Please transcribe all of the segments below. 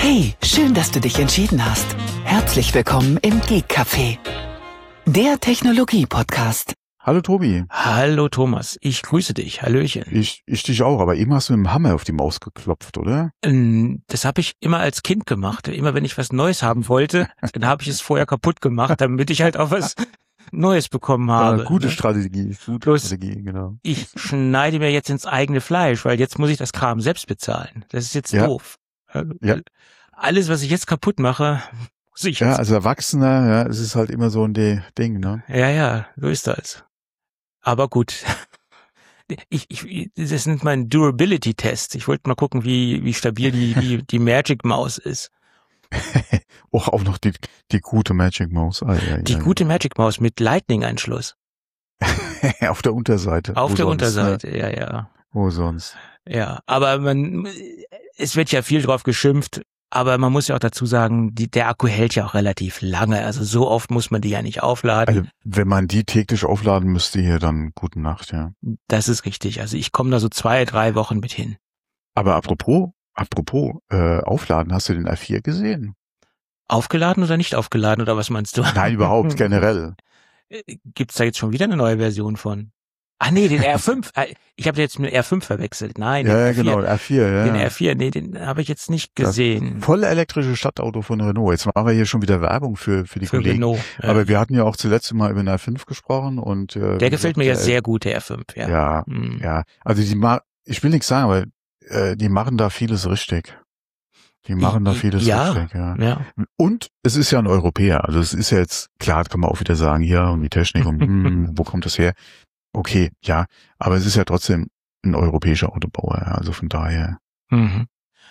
Hey, schön, dass du dich entschieden hast. Herzlich willkommen im Geek Café, der Technologie-Podcast. Hallo Tobi. Hallo Thomas, ich grüße dich. Hallöchen. Ich dich auch, aber eben hast du mit dem Hammer auf die Maus geklopft, oder? Das habe ich immer als Kind gemacht. Immer wenn ich was Neues haben wollte, dann habe ich es vorher kaputt gemacht, damit ich halt auch was Neues bekommen habe. Ja, gute Strategie, genau. Ich schneide mir jetzt ins eigene Fleisch, weil jetzt muss ich das Kram selbst bezahlen. Das ist jetzt doof. Ja. Alles, was ich jetzt kaputt mache, muss ich jetzt. Ja, als Erwachsener, ja, es ist halt immer so ein Ding, ne? Ja, so ist das. Aber gut. Das nennt man Durability-Test. Ich wollte mal gucken, wie stabil die Magic Maus ist. Auch noch die gute Magic Maus. Die gute Magic Maus mit Lightning-Anschluss. Auf der Unterseite. Auf der Unterseite, ne? ja. Wo sonst? Ja, aber es wird ja viel drauf geschimpft, aber man muss ja auch dazu sagen, der Akku hält ja auch relativ lange. Also so oft muss man die ja nicht aufladen. Also, wenn man die täglich aufladen müsste hier, dann gute Nacht, ja. Das ist richtig. Also ich komme da so 2-3 Wochen mit hin. Aber apropos aufladen, hast du den R4 gesehen? Aufgeladen oder nicht aufgeladen oder was meinst du? Nein, überhaupt, generell. Gibt's da jetzt schon wieder eine neue Version von? Ach nee, den R5. Ich habe jetzt mit R5 verwechselt. Nein, ja, den R4. Genau, R4, ja. Den R4, nee, den habe ich jetzt nicht gesehen. Das volle elektrische Stadtauto von Renault. Jetzt machen wir hier schon wieder Werbung für die Kollegen. Renault, ja. Aber wir hatten ja auch zuletzt mal über den R5 gesprochen und der gefällt mir ja sehr gut, der R5, ja. Ja. Also ich will nichts sagen, aber die machen da vieles richtig. Richtig, ja. Und es ist ja ein Europäer. Also es ist ja jetzt, klar, kann man auch wieder sagen, ja, und die Technik und wo kommt das her? Okay, ja, aber es ist ja trotzdem ein europäischer Autobauer, also von daher. Mhm.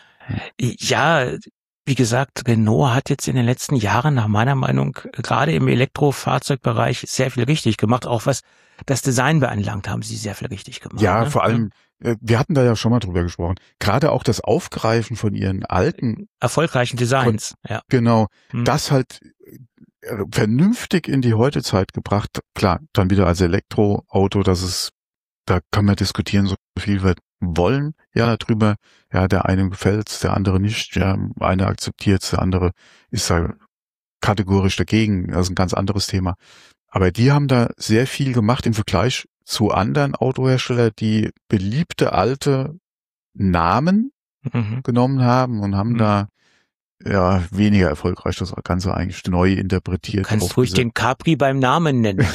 Ja, wie gesagt, Renault hat jetzt in den letzten Jahren nach meiner Meinung gerade im Elektrofahrzeugbereich sehr viel richtig gemacht, auch was das Design beanlangt, haben sie sehr viel richtig gemacht. Ja, ne? Vor allem, wir hatten da ja schon mal drüber gesprochen, gerade auch das Aufgreifen von ihren alten erfolgreichen Designs, ja. Genau, das halt vernünftig in die Heutezeit gebracht. Klar, dann wieder als Elektroauto, da kann man diskutieren, so viel wir wollen, ja, darüber. Ja, der eine gefällt's, der andere nicht. Ja, einer akzeptiert's, der andere ist da kategorisch dagegen. Das ist ein ganz anderes Thema. Aber die haben da sehr viel gemacht im Vergleich zu anderen Autoherstellern, die beliebte alte Namen genommen haben und haben da weniger erfolgreich das Ganze eigentlich neu interpretiert. Du kannst ruhig den Capri beim Namen nennen.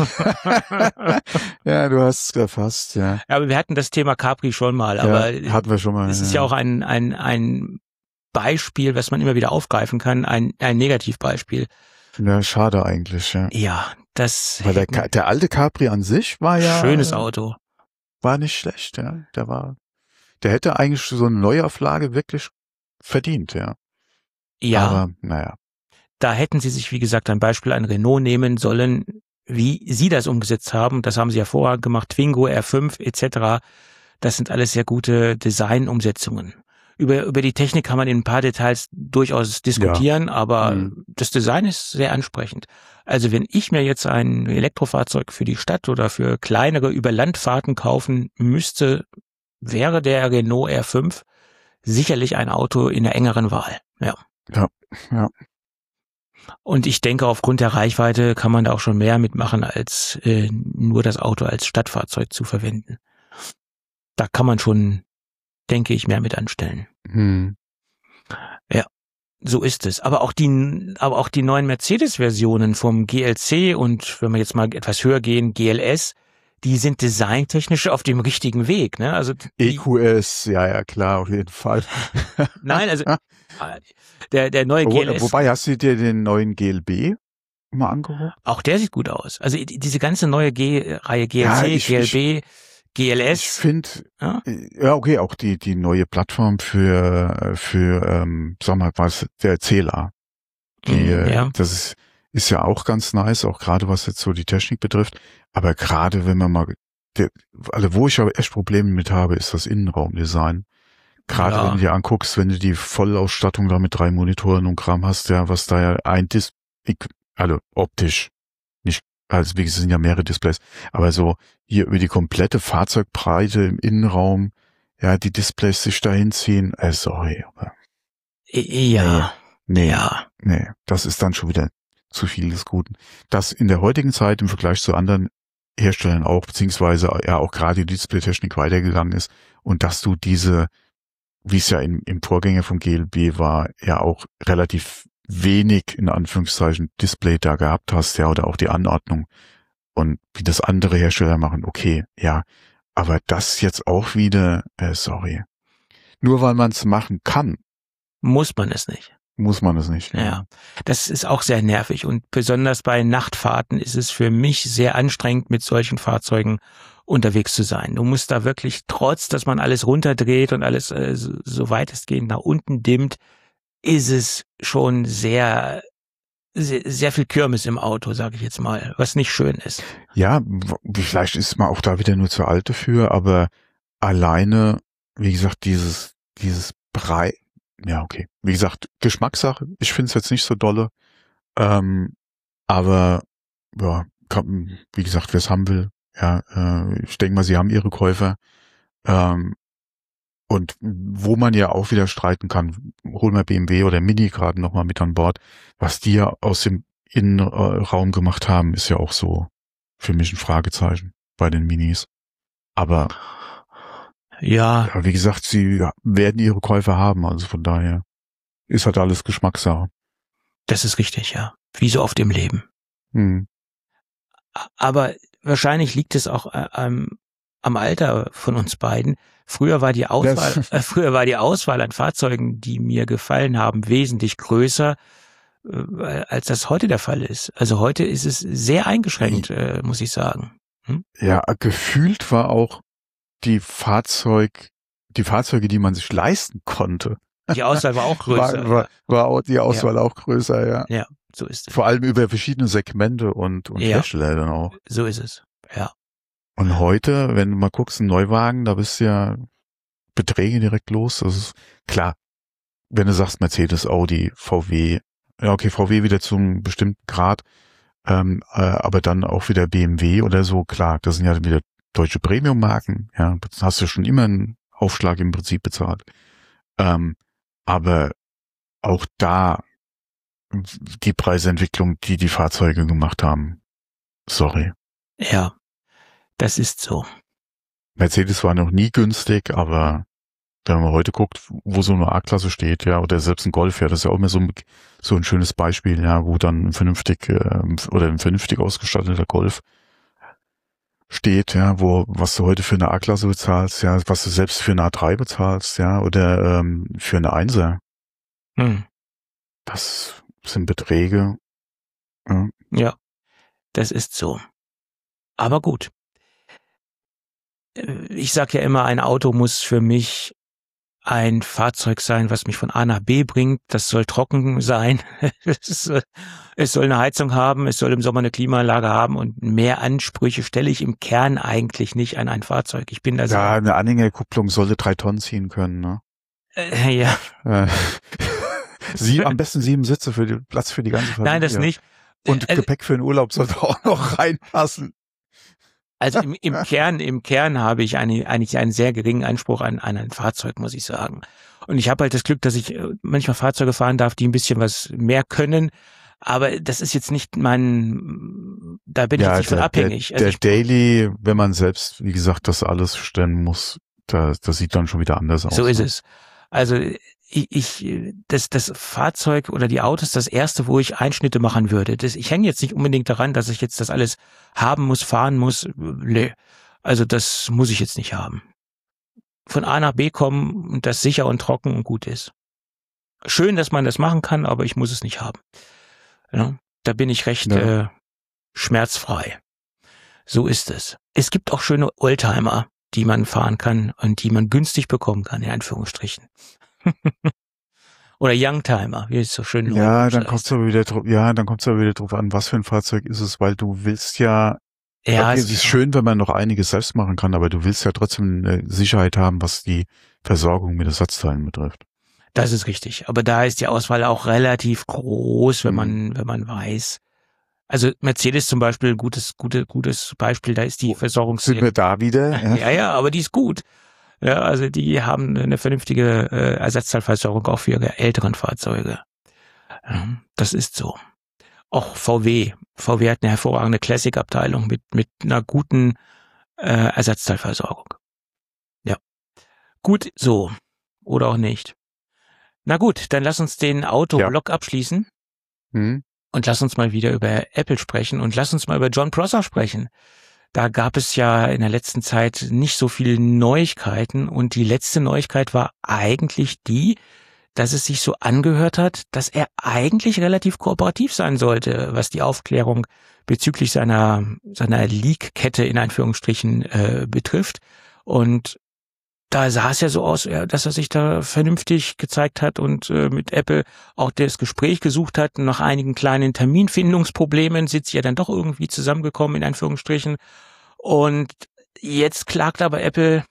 Ja, du hast es erfasst, ja. Aber wir hatten das Thema Capri schon mal, aber hatten wir schon mal. Es ist ja auch ein Beispiel, was man immer wieder aufgreifen kann, ein Negativbeispiel. Ja, schade eigentlich, ja. Ja, das. Weil der alte Capri an sich war ja. Schönes Auto. War nicht schlecht, ja. Der hätte eigentlich so eine Neuauflage wirklich verdient, ja. Ja. Aber, naja. Da hätten sie sich, wie gesagt, ein Beispiel an Renault nehmen sollen, wie sie das umgesetzt haben. Das haben sie hervorragend gemacht. Twingo, R5 etc. Das sind alles sehr gute Designumsetzungen. Über die Technik kann man in ein paar Details durchaus diskutieren, aber das Design ist sehr ansprechend. Also wenn ich mir jetzt ein Elektrofahrzeug für die Stadt oder für kleinere Überlandfahrten kaufen müsste, wäre der Renault R5 sicherlich ein Auto in der engeren Wahl. Ja. Und ich denke, aufgrund der Reichweite kann man da auch schon mehr mitmachen, als nur das Auto als Stadtfahrzeug zu verwenden. Da kann man schon, denke ich, mehr mit anstellen. Ja, so ist es. Aber auch die neuen Mercedes-Versionen vom GLC und wenn wir jetzt mal etwas höher gehen, GLS, die sind designtechnisch auf dem richtigen Weg, ne? Also EQS, ja, klar, auf jeden Fall. Nein, also der neue GLS. Wobei, hast du dir den neuen GLB mal angeguckt? Auch der sieht gut aus. Also diese ganze neue Reihe GLC, GLB, GLS. Ich finde, okay, auch die neue Plattform für sag mal, was, der CLA. Das ist ja auch ganz nice, auch gerade was jetzt so die Technik betrifft. Aber gerade wenn man mal, wo ich aber echt Probleme mit habe, ist das Innenraumdesign. Gerade wenn du dir anguckst, wenn du die Vollausstattung da mit 3 Monitoren und Kram hast, ja, was da ja optisch, nicht, also wie gesagt, es sind ja mehrere Displays, aber so hier über die komplette Fahrzeugbreite im Innenraum, ja, die Displays sich da hinziehen, sorry, aber. Ja. Nee, Ja. nee, das ist dann schon wieder zu viel des Guten. Das in der heutigen Zeit im Vergleich zu anderen Herstellern auch, beziehungsweise ja auch gerade die Displaytechnik weitergegangen ist und dass du diese, wie es ja im Vorgänger vom GLB war, ja auch relativ wenig in Anführungszeichen Display da gehabt hast, ja, oder auch die Anordnung und wie das andere Hersteller machen, okay, ja, aber das jetzt auch wieder, sorry. Nur weil man es machen kann, Muss man es nicht. muss man es nicht. Ja, das ist auch sehr nervig und besonders bei Nachtfahrten ist es für mich sehr anstrengend, mit solchen Fahrzeugen unterwegs zu sein. Du musst da wirklich, trotz dass man alles runterdreht und alles so weitestgehend nach unten dimmt, ist es schon sehr, sehr, sehr viel Kirmes im Auto, sage ich jetzt mal, was nicht schön ist. Ja, vielleicht ist man auch da wieder nur zu alt dafür, aber alleine, wie gesagt, dieses Brei, ja, okay. Wie gesagt, Geschmackssache. Ich finde es jetzt nicht so dolle. Aber, ja, wie gesagt, wer es haben will, ja, ich denke mal, sie haben ihre Käufer. Und wo man ja auch wieder streiten kann, holen wir BMW oder Mini gerade nochmal mit an Bord. Was die ja aus dem Innenraum gemacht haben, ist ja auch so für mich ein Fragezeichen bei den Minis. Aber Ja, ja, wie gesagt, sie werden ihre Käufer haben, also von daher ist halt alles Geschmackssache. das ist richtig, ja. Wie so oft im Leben. Hm. Aber wahrscheinlich liegt es auch am Alter von uns beiden. Früher war die Auswahl an Fahrzeugen, die mir gefallen haben, wesentlich größer, als das heute der Fall ist. Also heute ist es sehr eingeschränkt, muss ich sagen. Ja, gefühlt war auch die Fahrzeuge, die man sich leisten konnte. Die Auswahl war auch größer. War auch die Auswahl auch größer, ja. Ja, so ist es. Vor allem über verschiedene Segmente und Hersteller dann auch. So ist es, ja. Und heute, wenn du mal guckst, ein Neuwagen, da bist du ja Beträge direkt los. Das ist klar, wenn du sagst Mercedes, Audi, VW, ja okay, VW wieder zum bestimmten Grad, aber dann auch wieder BMW oder so, klar, das sind ja wieder deutsche Premium-Marken, ja, das hast du schon immer einen Aufschlag im Prinzip bezahlt. Aber auch da die Preisentwicklung, die Fahrzeuge gemacht haben, sorry. Ja, das ist so. Mercedes war noch nie günstig, aber wenn man heute guckt, wo so eine A-Klasse steht, ja, oder selbst ein Golf, ja, das ist ja auch immer so ein schönes Beispiel, ja, wo dann ein vernünftig ausgestatteter Golf steht, ja, was du heute für eine A-Klasse bezahlst, ja, was du selbst für eine A3 bezahlst, ja, oder für eine 1er. Das sind Beträge. Ja, das ist so. Aber gut. Ich sag ja immer, ein Auto muss für mich ein Fahrzeug sein, was mich von A nach B bringt. Das soll trocken sein. Es soll eine Heizung haben. Es soll im Sommer eine Klimaanlage haben. Und mehr Ansprüche stelle ich im Kern eigentlich nicht an ein Fahrzeug. Ich bin da ja, eine Anhängerkupplung sollte 3 Tonnen ziehen können, ne? Ja. Am besten 7 Sitze Platz für die ganze Familie. Nein, das nicht. Und Gepäck für den Urlaub sollte auch noch reinpassen. Also im Kern habe ich eigentlich einen sehr geringen Anspruch an ein Fahrzeug, muss ich sagen. Und ich habe halt das Glück, dass ich manchmal Fahrzeuge fahren darf, die ein bisschen was mehr können. Aber das ist jetzt nicht da bin ich jetzt nicht von abhängig. Der Daily, wenn man selbst, wie gesagt, das alles stellen muss, das sieht dann schon wieder anders aus. So ist es. Also das Fahrzeug oder die Autos, das erste, wo ich Einschnitte machen würde. Ich hänge jetzt nicht unbedingt daran, dass ich jetzt das alles haben muss, fahren muss. Nee. Also das muss ich jetzt nicht haben. Von A nach B kommen und das sicher und trocken und gut ist. Schön, dass man das machen kann, aber ich muss es nicht haben. Ja, da bin ich recht schmerzfrei. So ist es. Es gibt auch schöne Oldtimer, die man fahren kann und die man günstig bekommen kann, in Anführungsstrichen. Oder Youngtimer, wie es so schön ja, dann kommt's aber wieder drauf an, was für ein Fahrzeug ist es, weil du willst ja, es ist schön, wenn man noch einiges selbst machen kann, aber du willst ja trotzdem eine Sicherheit haben, was die Versorgung mit Ersatzteilen betrifft. Das ist richtig, aber da ist die Auswahl auch relativ groß, wenn man weiß. Also Mercedes zum Beispiel, gutes Beispiel, da ist die Versorgung Sind wir da wieder? Ja, aber die ist gut. Ja, also die haben eine vernünftige Ersatzteilversorgung auch für ihre älteren Fahrzeuge. Das ist so. Auch VW. VW hat eine hervorragende Classic-Abteilung mit einer guten Ersatzteilversorgung. Ja. Gut, so. Oder auch nicht. Na gut, dann lass uns den Autoblock abschließen. Und lass uns mal wieder über Apple sprechen und lass uns mal über Jon Prosser sprechen. Da gab es ja in der letzten Zeit nicht so viele Neuigkeiten und die letzte Neuigkeit war eigentlich die, dass es sich so angehört hat, dass er eigentlich relativ kooperativ sein sollte, was die Aufklärung bezüglich seiner Leak-Kette in Anführungsstrichen betrifft. Und da sah es ja so aus, dass er sich da vernünftig gezeigt hat und mit Apple auch das Gespräch gesucht hat. Nach einigen kleinen Terminfindungsproblemen sind sie ja dann doch irgendwie zusammengekommen, in Anführungsstrichen. Und jetzt klagt aber Apple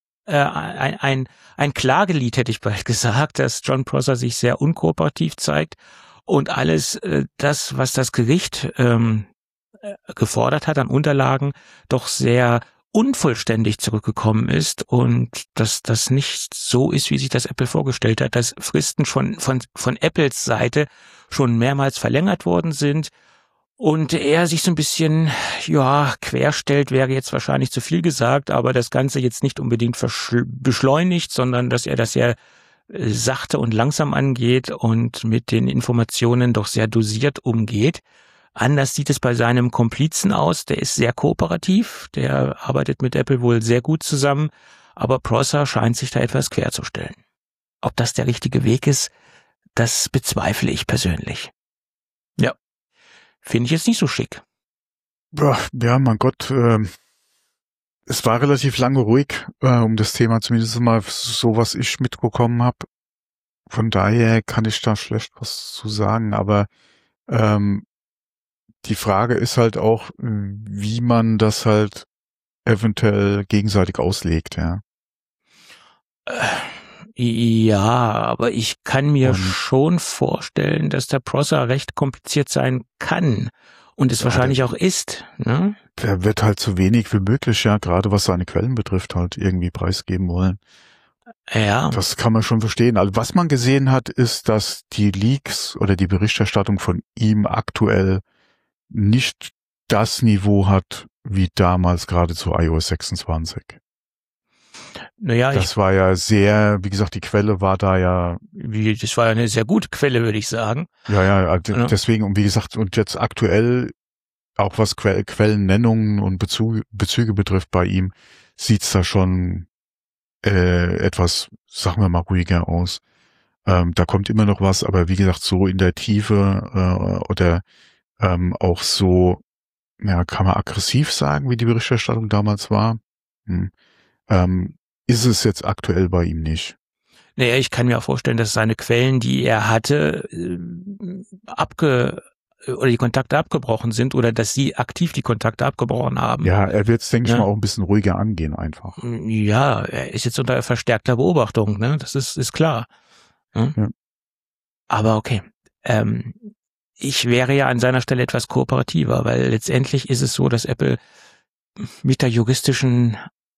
ein Klagelied, hätte ich bald gesagt, dass Jon Prosser sich sehr unkooperativ zeigt und alles das, was das Gericht gefordert hat an Unterlagen, doch sehr unvollständig zurückgekommen ist und dass das nicht so ist, wie sich das Apple vorgestellt hat, dass Fristen von Apples Seite schon mehrmals verlängert worden sind und er sich so ein bisschen, querstellt, wäre jetzt wahrscheinlich zu viel gesagt, aber das Ganze jetzt nicht unbedingt beschleunigt, sondern dass er das sehr sachte und langsam angeht und mit den Informationen doch sehr dosiert umgeht. Anders sieht es bei seinem Komplizen aus, der ist sehr kooperativ, der arbeitet mit Apple wohl sehr gut zusammen, aber Prosser scheint sich da etwas querzustellen. Ob das der richtige Weg ist, das bezweifle ich persönlich. Ja, finde ich jetzt nicht so schick. Ja, mein Gott, es war relativ lange ruhig um das Thema, zumindest mal so, was ich mitbekommen habe. Von daher kann ich da schlecht was zu sagen, aber die Frage ist halt auch, wie man das halt eventuell gegenseitig auslegt, ja. Ja, aber ich kann mir schon vorstellen, dass der Prosser recht kompliziert sein kann und es wahrscheinlich auch ist. Ne? Der wird halt so wenig wie möglich, ja, gerade was seine Quellen betrifft, halt irgendwie preisgeben wollen. Ja. Das kann man schon verstehen. Also was man gesehen hat, ist, dass die Leaks oder die Berichterstattung von ihm aktuell nicht das Niveau hat, wie damals gerade zu iOS 26. Naja, das war ja sehr, wie gesagt, die Quelle war da ja. Das war ja eine sehr gute Quelle, würde ich sagen. Ja, deswegen, und wie gesagt, und jetzt aktuell, auch was Quellennennungen und Bezüge betrifft bei ihm, sieht's da schon etwas, sagen wir mal, ruhiger aus. Da kommt immer noch was, aber wie gesagt, so in der Tiefe oder auch so, ja, kann man aggressiv sagen, wie die Berichterstattung damals war. Ist es jetzt aktuell bei ihm nicht. Naja, ich kann mir auch vorstellen, dass seine Quellen, die er hatte, oder die Kontakte abgebrochen sind oder dass sie aktiv die Kontakte abgebrochen haben. Ja, er wird es, denke ich mal, auch ein bisschen ruhiger angehen einfach. Ja, er ist jetzt unter verstärkter Beobachtung, ne? Das ist klar. Ja? Ja. Aber okay. Ich wäre ja an seiner Stelle etwas kooperativer, weil letztendlich ist es so, dass Apple mit der juristischen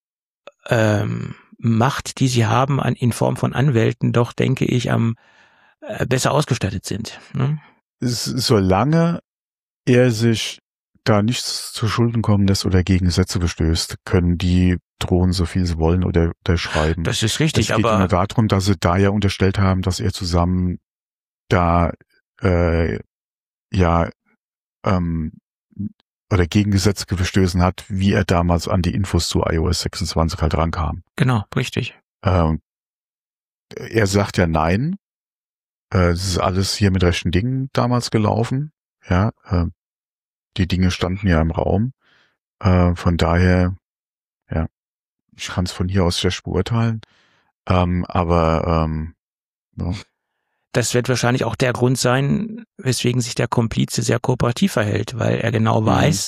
Macht, die sie haben, in Form von Anwälten, doch, denke ich, am besser ausgestattet sind. Ne? Solange er sich da nichts zu Schulden kommen lässt oder gegen Gesetze verstößt, können die drohen, so viel sie wollen oder schreiben. Das ist richtig, aber es geht nur darum, dass sie da ja unterstellt haben, dass er zusammen da oder gegen Gesetze verstößen hat, wie er damals an die Infos zu iOS 26 halt rankam. Genau, richtig. Er sagt ja nein. Es ist alles hier mit rechten Dingen damals gelaufen. Ja, die Dinge standen ja im Raum. Von daher, ja, ich kann es von hier aus schlecht beurteilen. Ja. Das wird wahrscheinlich auch der Grund sein, weswegen sich der Komplize sehr kooperativ verhält, weil er genau weiß,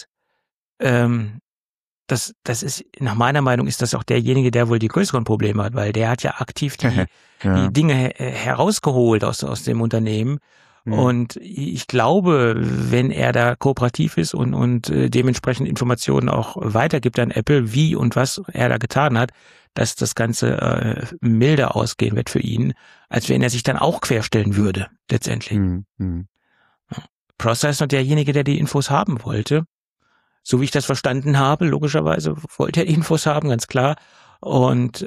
das ist, nach meiner Meinung ist das auch derjenige, der wohl die größeren Probleme hat, weil der hat ja aktiv die Dinge herausgeholt aus dem Unternehmen Und ich glaube, wenn er da kooperativ ist und dementsprechend Informationen auch weitergibt an Apple, wie und was er da getan hat, dass das Ganze milder ausgehen wird für ihn, als wenn er sich dann auch querstellen würde, letztendlich. Prosser ist noch derjenige, der die Infos haben wollte. So wie ich das verstanden habe, logischerweise wollte er die Infos haben, ganz klar. Und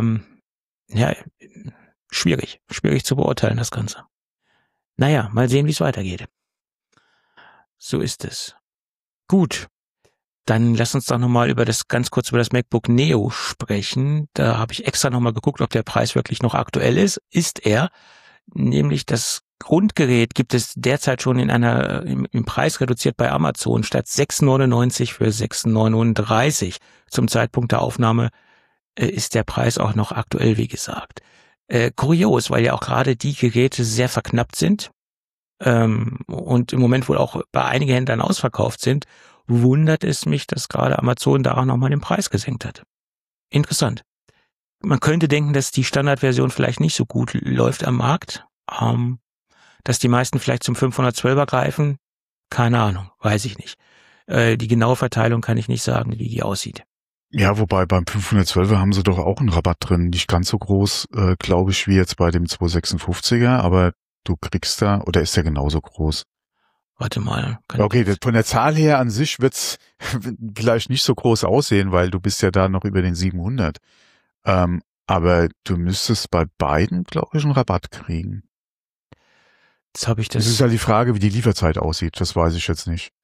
schwierig zu beurteilen, das Ganze. Naja, mal sehen, wie es weitergeht. So ist es. Gut, dann lass uns doch nochmal ganz kurz über das MacBook Neo sprechen. Da habe ich extra nochmal geguckt, ob der Preis wirklich noch aktuell ist. Ist er. Nämlich das Grundgerät gibt es derzeit schon im Preis reduziert bei Amazon statt 6,99 für 6,39. Zum Zeitpunkt der Aufnahme ist der Preis auch noch aktuell, wie gesagt. Kurios, weil ja auch gerade die Geräte sehr verknappt sind und im Moment wohl auch bei einigen Händlern ausverkauft sind, wundert es mich, dass gerade Amazon da auch nochmal den Preis gesenkt hat. Interessant. Man könnte denken, dass die Standardversion vielleicht nicht so gut läuft am Markt, dass die meisten vielleicht zum 512er greifen. Keine Ahnung, weiß ich nicht. Die genaue Verteilung kann ich nicht sagen, wie die aussieht. Ja, wobei beim 512er haben sie doch auch einen Rabatt drin. Nicht ganz so groß, glaube ich, wie jetzt bei dem 256er, aber du kriegst da, oder ist der genauso groß? Warte mal. Okay, von der Zahl her an sich wird's vielleicht nicht so groß aussehen, weil du bist ja da noch über den 700. Aber du müsstest bei beiden, glaube ich, einen Rabatt kriegen. Jetzt habe ich das. Es ist ja die Frage, wie die Lieferzeit aussieht. Das weiß ich jetzt nicht.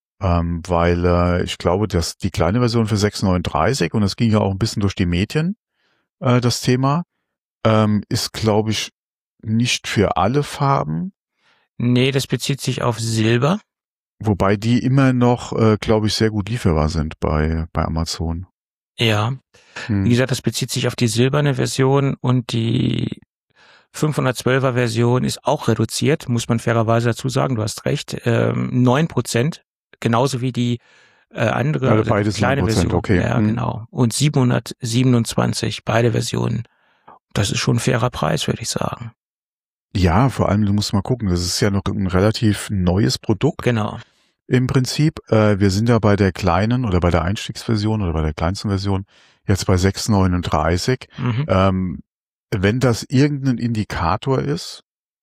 Weil ich glaube, dass die kleine Version für 6,39, und das ging ja auch ein bisschen durch die Medien, das Thema, ist, glaube ich, nicht für alle Farben. Nee, das bezieht sich auf Silber. Wobei die immer noch, glaube ich, sehr gut lieferbar sind bei Amazon. Ja, wie gesagt, das bezieht sich auf die silberne Version und die 512er Version ist auch reduziert, muss man fairerweise dazu sagen, du hast recht, 9%. Genauso wie die andere, also beides kleine 9%, Version. okay. Ja, genau. Und 727, beide Versionen. Das ist schon ein fairer Preis, würde ich sagen. Ja, vor allem, du musst mal gucken, das ist ja noch ein relativ neues Produkt. Genau. Im Prinzip, wir sind ja bei der kleinen oder bei der Einstiegsversion oder bei der kleinsten Version jetzt bei 6,39. Wenn das irgendein Indikator ist,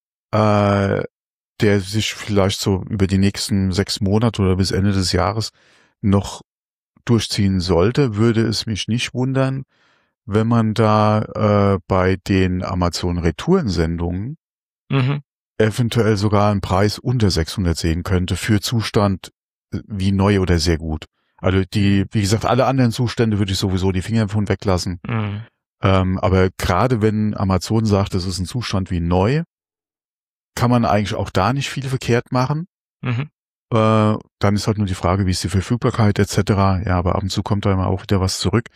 der sich vielleicht so über die nächsten 6 Monate oder bis Ende des Jahres noch durchziehen sollte, würde es mich nicht wundern, wenn man da bei den Amazon-Retourensendungen eventuell sogar einen Preis unter 600 sehen könnte für Zustand wie neu oder sehr gut. Also wie gesagt, alle anderen Zustände würde ich sowieso die Finger von weglassen. Aber gerade wenn Amazon sagt, es ist ein Zustand wie neu, kann man eigentlich auch da nicht viel verkehrt machen. Dann ist halt nur die Frage, wie ist die Verfügbarkeit etc. Ja, aber ab und zu kommt da immer auch wieder was zurück.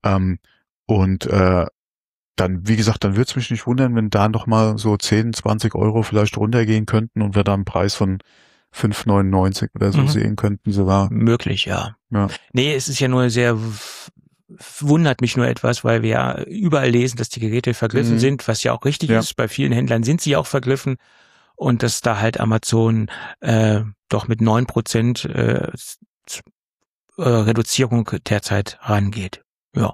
Dann, wie gesagt, dann würde es mich nicht wundern, wenn da nochmal so 10, 20 Euro vielleicht runtergehen könnten und wir da einen Preis von 5,99 oder so sehen könnten sogar. Möglich, ja. Nee, es ist ja nur wundert mich nur etwas, weil wir ja überall lesen, dass die Geräte vergriffen sind, was ja auch richtig ist. Bei vielen Händlern sind sie auch vergriffen und dass da halt Amazon doch mit 9% Reduzierung derzeit rangeht. Ja.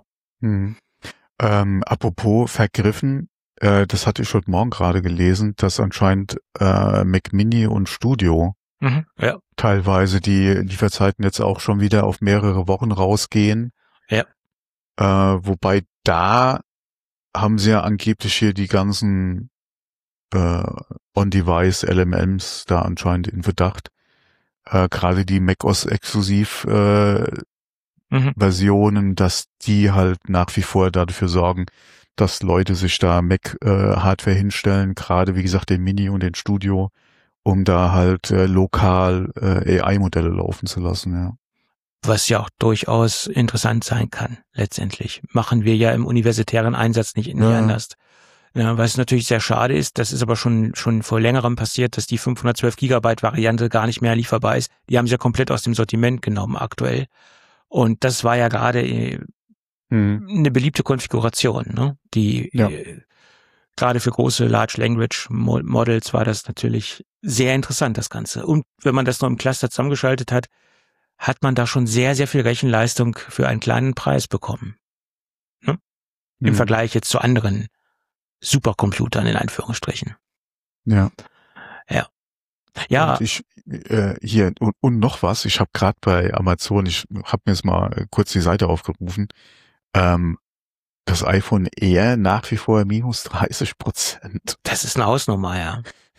Apropos vergriffen, das hatte ich heute Morgen gerade gelesen, dass anscheinend Mac Mini und Studio teilweise die Lieferzeiten jetzt auch schon wieder auf mehrere Wochen rausgehen. Ja. Wobei da haben sie ja angeblich hier die ganzen On-Device LMMs da anscheinend in Verdacht. Gerade die macOS exklusiv Versionen, dass die halt nach wie vor dafür sorgen, dass Leute sich da Mac Hardware hinstellen, gerade wie gesagt den Mini und den Studio, um da halt lokal AI-Modelle laufen zu lassen, ja. Was ja auch durchaus interessant sein kann, letztendlich. Machen wir ja im universitären Einsatz nicht anders. Ja, was natürlich sehr schade ist, das ist aber schon vor längerem passiert, dass die 512 Gigabyte Variante gar nicht mehr lieferbar ist. Die haben sie ja komplett aus dem Sortiment genommen aktuell. Und das war ja gerade eine beliebte Konfiguration, ne? Die gerade für große Large Language Models war das natürlich sehr interessant, das Ganze. Und wenn man das noch im Cluster zusammengeschaltet hat, hat man da schon sehr, sehr viel Rechenleistung für einen kleinen Preis bekommen. Ne? Im Vergleich jetzt zu anderen Supercomputern in Anführungsstrichen. Ja. Ja. Ja. Und ich hier und noch was, ich habe gerade bei Amazon, ich habe mir jetzt mal kurz die Seite aufgerufen, das iPhone Air nach wie vor minus 30%. Das ist eine Hausnummer, ja.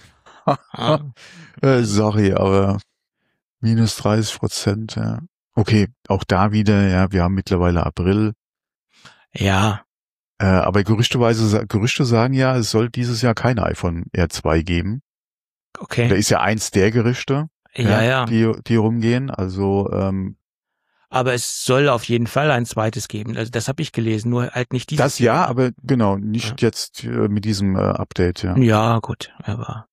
Sorry, aber minus 30%, ja. Okay, auch da wieder, ja, wir haben mittlerweile April. Ja. Aber Gerüchte sagen ja, es soll dieses Jahr kein iPhone Air 2 geben. Okay. Da ist ja eins der Gerüchte, ja. die rumgehen. Also aber es soll auf jeden Fall ein zweites geben. Also das habe ich gelesen, nur halt nicht dieses. Das ja, aber genau, nicht jetzt mit diesem Update, ja. Ja, gut, aber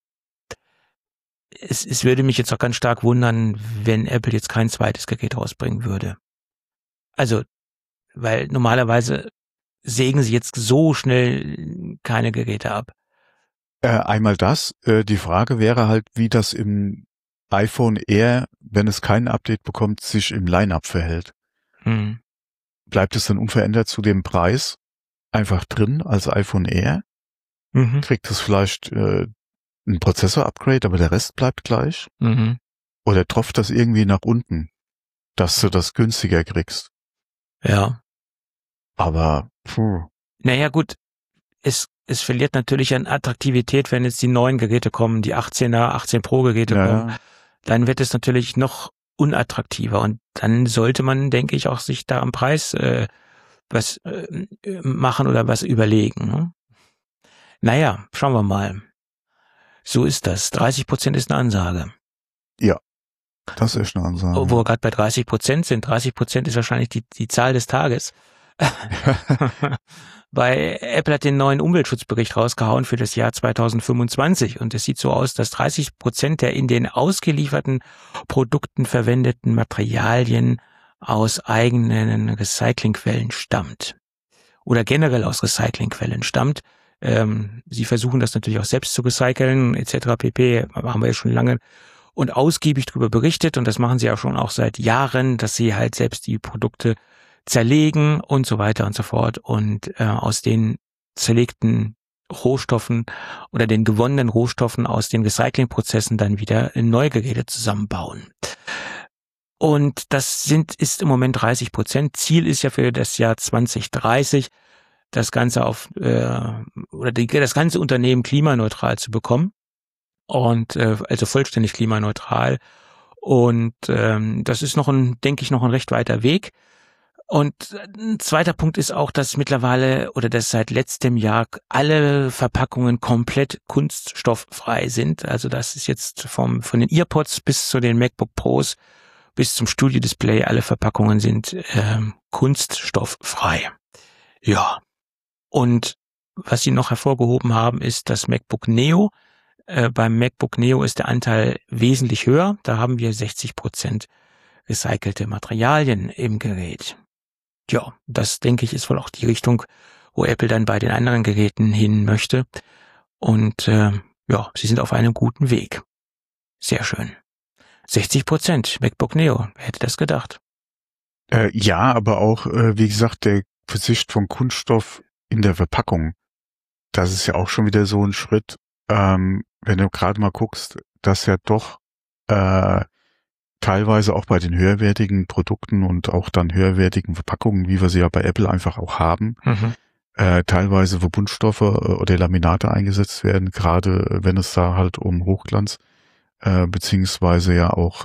es würde mich jetzt auch ganz stark wundern, wenn Apple jetzt kein zweites Gerät rausbringen würde. Also, weil normalerweise sägen sie jetzt so schnell keine Geräte ab. Einmal das. Die Frage wäre halt, wie das im iPhone Air, wenn es kein Update bekommt, sich im Line-Up verhält. Bleibt es dann unverändert zu dem Preis einfach drin als iPhone Air? Kriegt es vielleicht ein Prozessor-Upgrade, aber der Rest bleibt gleich? Oder tropft das irgendwie nach unten, dass du das günstiger kriegst? Ja. Aber, Naja, gut, es verliert natürlich an Attraktivität, wenn jetzt die neuen Geräte kommen, die 18er, 18 Pro Geräte kommen. Dann wird es natürlich noch unattraktiver und dann sollte man, denke ich, auch sich da am Preis was machen oder was überlegen. Ne? Naja, schauen wir mal. So ist das. 30% ist eine Ansage. Ja, das ist eine Ansage. Wo wir gerade bei 30% sind. 30% ist wahrscheinlich die Zahl des Tages. Bei Apple hat den neuen Umweltschutzbericht rausgehauen für das Jahr 2025 und es sieht so aus, dass 30% der in den ausgelieferten Produkten verwendeten Materialien aus eigenen Recyclingquellen stammt oder generell aus Recyclingquellen stammt. Sie versuchen das natürlich auch selbst zu recyceln etc. pp. Haben wir ja schon lange und ausgiebig darüber berichtet und das machen sie ja schon auch seit Jahren, dass sie halt selbst die Produkte zerlegen und so weiter und so fort und aus den zerlegten Rohstoffen oder den gewonnenen Rohstoffen aus den Recyclingprozessen dann wieder neue Geräte zusammenbauen. Und das ist im Moment 30%. Ziel ist ja für das Jahr 2030, das Ganze das ganze Unternehmen klimaneutral zu bekommen und also vollständig klimaneutral. Und das ist denke ich, noch ein recht weiter Weg. Und ein zweiter Punkt ist auch, dass mittlerweile oder dass seit letztem Jahr alle Verpackungen komplett kunststofffrei sind. Also das ist jetzt von den EarPods bis zu den MacBook Pros bis zum Studio Display, alle Verpackungen sind kunststofffrei. Ja. Und was sie noch hervorgehoben haben, ist das MacBook Neo. Beim MacBook Neo ist der Anteil wesentlich höher. Da haben wir 60% recycelte Materialien im Gerät. Ja, das denke ich ist wohl auch die Richtung, wo Apple dann bei den anderen Geräten hin möchte. Und sie sind auf einem guten Weg. Sehr schön. 60% MacBook Neo, wer hätte das gedacht? Ja, aber auch, wie gesagt, der Verzicht von Kunststoff in der Verpackung. Das ist ja auch schon wieder so ein Schritt, wenn du gerade mal guckst, dass ja doch teilweise auch bei den höherwertigen Produkten und auch dann höherwertigen Verpackungen, wie wir sie ja bei Apple einfach auch haben, teilweise Verbundstoffe oder Laminate eingesetzt werden, gerade wenn es da halt um Hochglanz beziehungsweise ja auch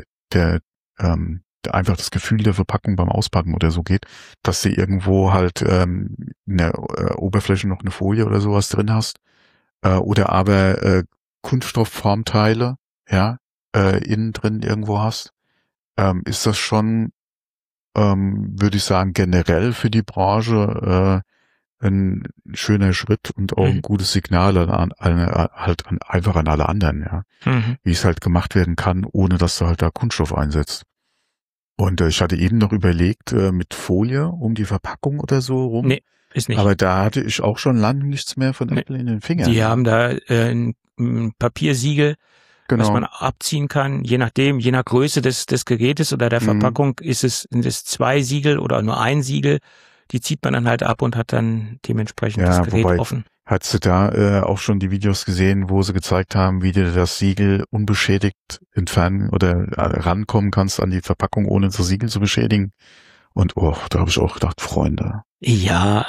einfach das Gefühl der Verpackung beim Auspacken oder so geht, dass du irgendwo halt in der Oberfläche noch eine Folie oder sowas drin hast oder aber Kunststoffformteile, ja, innen drin irgendwo hast, ist das schon, würde ich sagen, generell für die Branche ein schöner Schritt und auch ein gutes Signal einfach an alle anderen, ja, wie es halt gemacht werden kann, ohne dass du halt da Kunststoff einsetzt. Und ich hatte eben noch überlegt, mit Folie um die Verpackung oder so rum. Nee, ist nicht. Aber da hatte ich auch schon lange nichts mehr von Apple in den Fingern. Die haben da ein Papiersiegel, was man Genau. abziehen kann, je nach Größe des Gerätes oder der Verpackung sind es 2 Siegel oder nur ein Siegel. Die zieht man dann halt ab und hat dann dementsprechend das Gerät offen. Hast du da auch schon die Videos gesehen, wo sie gezeigt haben, wie du das Siegel unbeschädigt entfernen oder rankommen kannst an die Verpackung, ohne das Siegel zu beschädigen? Und da habe ich auch gedacht, Freunde. Ja.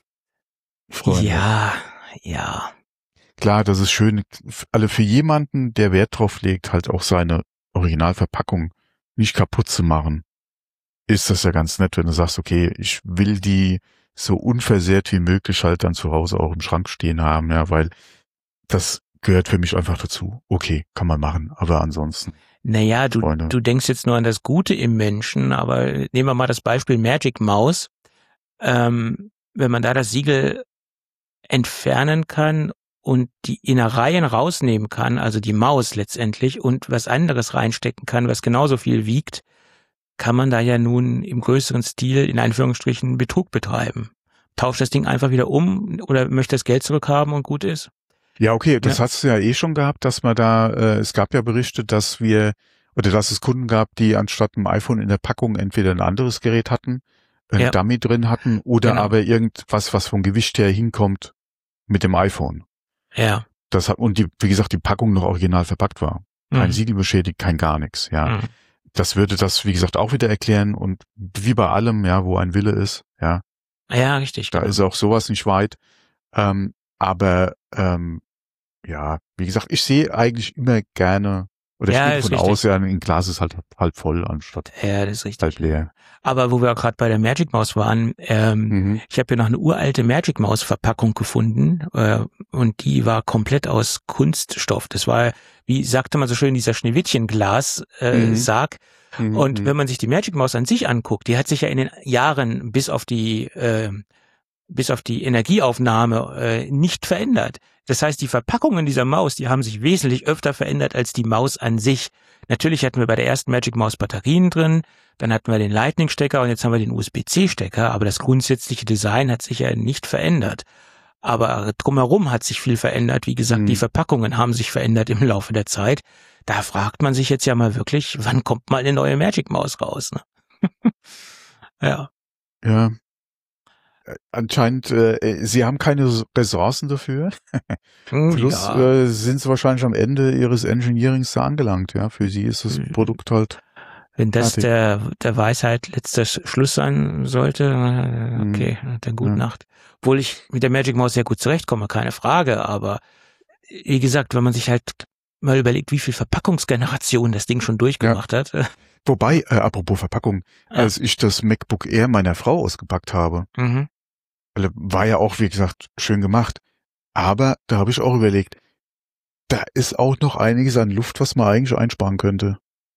Freunde. Ja. Klar, das ist schön. Für jemanden, der Wert drauf legt, halt auch seine Originalverpackung nicht kaputt zu machen, ist das ja ganz nett, wenn du sagst, okay, ich will die so unversehrt wie möglich halt dann zu Hause auch im Schrank stehen haben, ja, weil das gehört für mich einfach dazu. Okay, kann man machen, aber ansonsten. Naja, du denkst jetzt nur an das Gute im Menschen, aber nehmen wir mal das Beispiel Magic Mouse. Wenn man da das Siegel entfernen kann und die Innereien rausnehmen kann, also die Maus letztendlich, und was anderes reinstecken kann, was genauso viel wiegt, kann man da ja nun im größeren Stil in Anführungsstrichen Betrug betreiben. Tauscht das Ding einfach wieder um oder möchte das Geld zurückhaben und gut ist. Ja, okay, das hast du ja eh schon gehabt, dass man da, es gab ja Berichte, dass es Kunden gab, die anstatt einem iPhone in der Packung entweder ein anderes Gerät hatten, ein Dummy drin hatten oder aber irgendwas, was vom Gewicht her hinkommt mit dem iPhone. Ja. Wie gesagt, die Packung noch original verpackt war. Kein Siegel beschädigt, kein gar nichts, ja. Das würde das, wie gesagt, auch wieder erklären und wie bei allem, ja, wo ein Wille ist, ja. Ja, richtig. Da ist auch sowas nicht weit. Aber wie gesagt, ich sehe eigentlich immer gerne, oder ich gehe davon aus, ja, ein Glas ist halt halb voll anstatt das ist richtig. halb leer. Aber wo wir auch gerade bei der Magic Maus waren, ich habe hier noch eine uralte Magic Maus Verpackung gefunden und die war komplett aus Kunststoff. Das war, wie sagte man so schön, dieser Schneewittchenglas Sarg. Und wenn man sich die Magic Maus an sich anguckt, die hat sich ja in den Jahren bis auf die Energieaufnahme nicht verändert. Das heißt, die Verpackungen dieser Maus, die haben sich wesentlich öfter verändert als die Maus an sich. Natürlich hatten wir bei der ersten Magic Maus Batterien drin, dann hatten wir den Lightning-Stecker und jetzt haben wir den USB-C-Stecker, aber das grundsätzliche Design hat sich ja nicht verändert. Aber drumherum hat sich viel verändert. Wie gesagt, die Verpackungen haben sich verändert im Laufe der Zeit. Da fragt man sich jetzt ja mal wirklich, wann kommt mal eine neue Magic Maus raus? Ne? Ja. Ja. Anscheinend, sie haben keine Ressourcen dafür. Plus sind sie wahrscheinlich am Ende ihres Engineerings da angelangt. Ja, für sie ist das Produkt halt. Wenn das der Weisheit letzter Schluss sein sollte, okay, dann gute Nacht. Obwohl ich mit der Magic Maus sehr gut zurechtkomme, keine Frage. Aber wie gesagt, wenn man sich halt mal überlegt, wie viel Verpackungsgenerationen das Ding schon durchgemacht hat. Wobei, apropos Verpackung, als ich das MacBook Air meiner Frau ausgepackt habe, war ja auch, wie gesagt, schön gemacht. Aber da habe ich auch überlegt, da ist auch noch einiges an Luft, was man eigentlich einsparen könnte.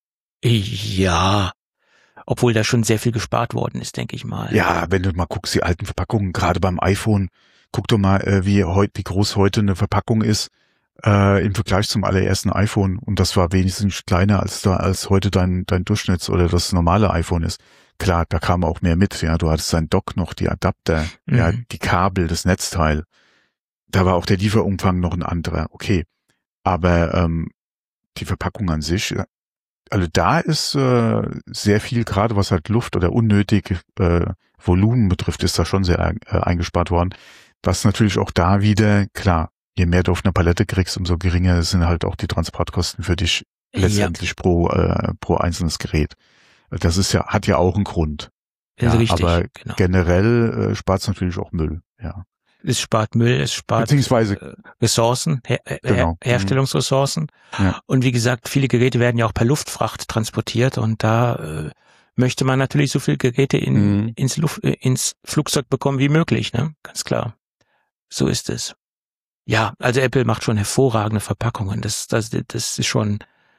Ja, obwohl da schon sehr viel gespart worden ist, denke ich mal. Ja, wenn du mal guckst, die alten Verpackungen, gerade beim iPhone, guck doch mal, wie groß heute eine Verpackung ist im Vergleich zum allerersten iPhone. Und das war wenigstens kleiner als heute dein Durchschnitts- oder das normale iPhone ist. Klar, da kam auch mehr mit. Ja, du hattest dein Dock noch, die Adapter, ja, die Kabel, das Netzteil. Da war auch der Lieferumfang noch ein anderer. Okay, aber die Verpackung an sich, also da ist sehr viel, gerade was halt Luft oder unnötig Volumen betrifft, ist da schon sehr eingespart worden. Was natürlich auch da wieder, klar, je mehr du auf einer Palette kriegst, umso geringer sind halt auch die Transportkosten für dich letztendlich pro einzelnes Gerät. Das ist ja, hat ja auch einen Grund. Ja, richtig, aber genau. Generell spart es natürlich auch Müll, ja. Es spart Müll, es spart beziehungsweise Ressourcen, Herstellungsressourcen. Ja. Und wie gesagt, viele Geräte werden ja auch per Luftfracht transportiert und da möchte man natürlich so viele Geräte ins Flugzeug bekommen wie möglich, ne? Ganz klar. So ist es. Ja, also Apple macht schon hervorragende Verpackungen. Das ist schon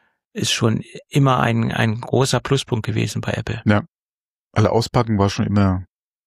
immer ein großer Pluspunkt gewesen bei Apple. Ja. Alle auspacken war schon immer.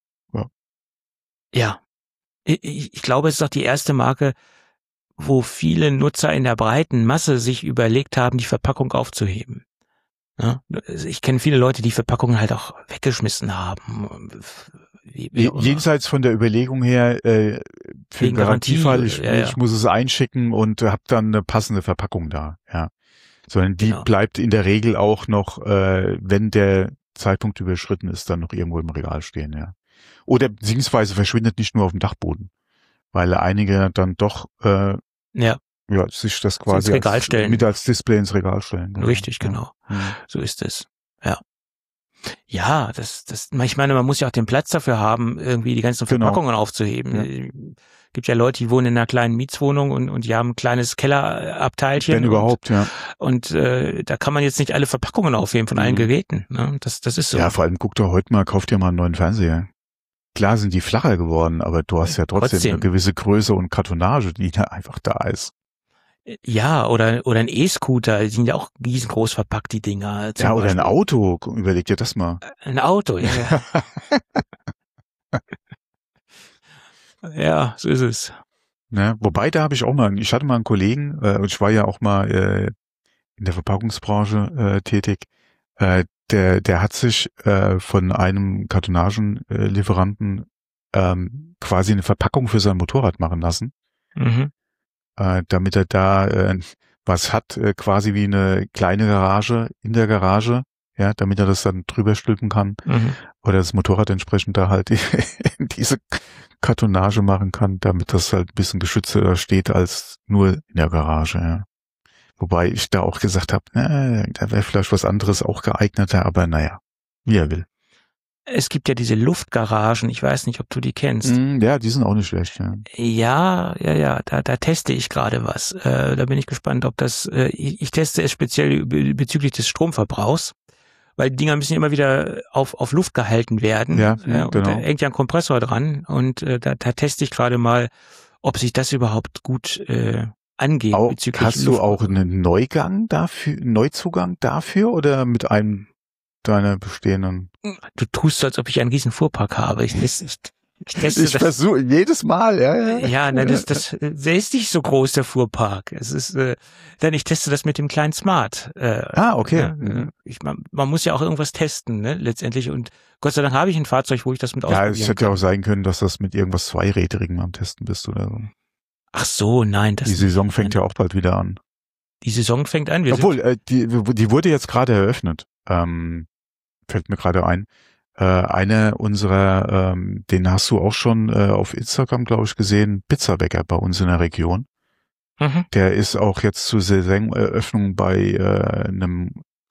Ja. Ich glaube, es ist auch die erste Marke, wo viele Nutzer in der breiten Masse sich überlegt haben, die Verpackung aufzuheben. Ja, ich kenne viele Leute, die Verpackungen halt auch weggeschmissen haben. wie auch immer. Jenseits von der Überlegung her, für den Wegen Garantie, Garantiefall, ja. ich muss es einschicken und habe dann eine passende Verpackung da, ja. Sondern die Genau. bleibt in der Regel auch noch, wenn der Zeitpunkt überschritten ist, dann noch irgendwo im Regal stehen, ja. Oder beziehungsweise verschwindet nicht nur auf dem Dachboden, weil einige dann doch Ja, sich das quasi ins Regal stellen. mit als Display ins Regal stellen. Genau. Richtig, genau. Ja. So ist es. Ja. Ja, ich meine, man muss ja auch den Platz dafür haben, irgendwie die ganzen Genau. Verpackungen aufzuheben. Gibt ja Leute, die wohnen in einer kleinen Mietswohnung und die haben ein kleines Kellerabteilchen. Wenn überhaupt, ja. Und da kann man jetzt nicht alle Verpackungen aufheben von allen Geräten. Ne? Das ist so. Ja, vor allem guck doch heute mal, kauf dir mal einen neuen Fernseher. Klar sind die flacher geworden, aber du hast ja trotzdem eine gewisse Größe und Kartonage, die da einfach da ist. Ja, oder ein E-Scooter, die sind ja auch riesengroß verpackt, die Dinger. Ja, oder ein Auto, überleg dir das mal. Ein Auto, ja. Ja, so ist es. Ne? Wobei, da habe ich hatte mal einen Kollegen, ich war ja auch mal in der Verpackungsbranche tätig, der hat sich von einem Kartonagenlieferanten quasi eine Verpackung für sein Motorrad machen lassen, damit er da was hat, quasi wie eine kleine Garage in der Garage, ja, damit er das dann drüber stülpen kann oder das Motorrad entsprechend da halt in diese Kartonage machen kann, damit das halt ein bisschen geschützter steht als nur in der Garage, ja. Wobei ich da auch gesagt habe, da wäre vielleicht was anderes auch geeigneter, aber naja, wie er will. Es gibt ja diese Luftgaragen, ich weiß nicht, ob du die kennst. Ja, die sind auch nicht schlecht, ja. Ja, da teste ich gerade was. Da bin ich gespannt, ob das, ich teste es speziell bezüglich des Stromverbrauchs, weil die Dinger müssen immer wieder auf Luft gehalten werden. Ja, und genau. da hängt ja ein Kompressor dran und da teste ich gerade mal, ob sich das überhaupt gut angeht. Bezüglich hast du auch einen Neuzugang dafür oder mit einem deiner bestehenden? Du tust so, als ob ich einen riesen Fuhrpark habe. Ich teste ich versuche jedes Mal, ja. Ja, ne, der ist nicht so groß, der Fuhrpark. Es ist, denn ich teste das mit dem kleinen Smart. Okay. Ne? Man muss ja auch irgendwas testen, ne, letztendlich. Und Gott sei Dank habe ich ein Fahrzeug, wo ich das mit ausprobieren kann. Ja, es hätte ja auch sein können, dass das mit irgendwas Zweirädrigem am Testen bist oder so. Ach so, nein. Die Saison fängt ja auch bald wieder an. Die Saison fängt an. Obwohl, die wurde jetzt gerade eröffnet. Fällt mir gerade ein. Einer unserer, den hast du auch schon auf Instagram, glaube ich, gesehen, Pizzabäcker bei uns in der Region. Der ist auch jetzt zur Saisoneröffnung bei einem,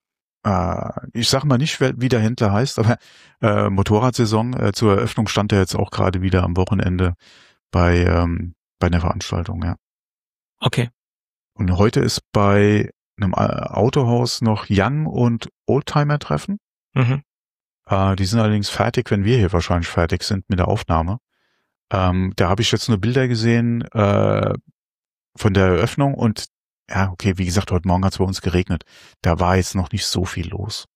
ich sag mal nicht, wie der Händler heißt, aber Motorradsaison. Zur Eröffnung stand er jetzt auch gerade wieder am Wochenende bei einer Veranstaltung, ja. Okay. Und heute ist bei einem Autohaus noch Young und Oldtimer Treffen. Die sind allerdings fertig, wenn wir hier wahrscheinlich fertig sind mit der Aufnahme. Da habe ich jetzt nur Bilder gesehen von der Eröffnung und ja, okay, wie gesagt, heute Morgen hat es bei uns geregnet. Da war jetzt noch nicht so viel los.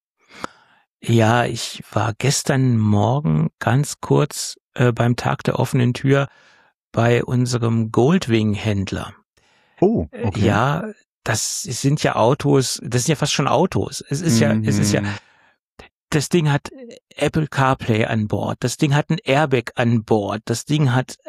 Ja, ich war gestern Morgen ganz kurz beim Tag der offenen Tür bei unserem Goldwing-Händler. Oh, okay. Ja, das sind ja Autos, das sind ja fast schon Autos. Es ist ja, das Ding hat Apple CarPlay an Bord, das Ding hat ein Airbag an Bord, das Ding hat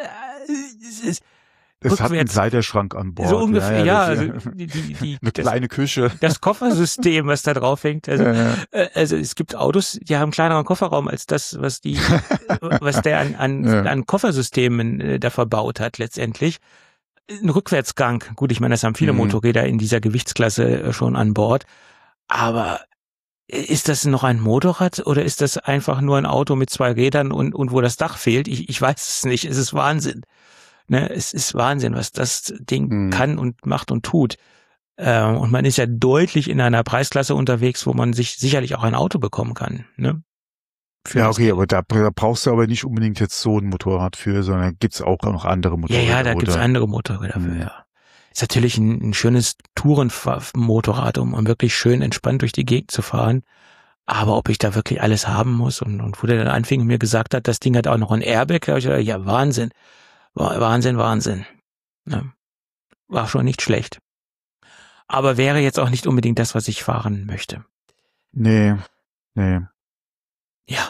es hat einen Kleiderschrank an Bord. So ungefähr, ja. Also eine kleine Küche. Das Koffersystem, was da drauf hängt. Also es gibt Autos, die haben einen kleineren Kofferraum als das, was der an Koffersystemen da verbaut hat letztendlich. Ein Rückwärtsgang. Gut, ich meine, das haben viele Motorräder in dieser Gewichtsklasse schon an Bord. Aber ist das noch ein Motorrad oder ist das einfach nur ein Auto mit zwei Rädern und wo das Dach fehlt? Ich weiß es nicht. Es ist Wahnsinn. Ne, es ist Wahnsinn, was das Ding kann und macht und tut. Und man ist ja deutlich in einer Preisklasse unterwegs, wo man sich sicherlich auch ein Auto bekommen kann. Ne? Ja, okay, aber da brauchst du aber nicht unbedingt jetzt so ein Motorrad für, sondern gibt's auch noch andere Motorräder. Ja, da gibt's andere Motorräder für, ja. Ist natürlich ein schönes Tourenmotorrad, um wirklich schön entspannt durch die Gegend zu fahren. Aber ob ich da wirklich alles haben muss und wo der dann anfing und mir gesagt hat, das Ding hat auch noch ein Airbag, da hab ich gedacht, ja, Wahnsinn. Wahnsinn. Ja, war schon nicht schlecht. Aber wäre jetzt auch nicht unbedingt das, was ich fahren möchte. Nee. Ja.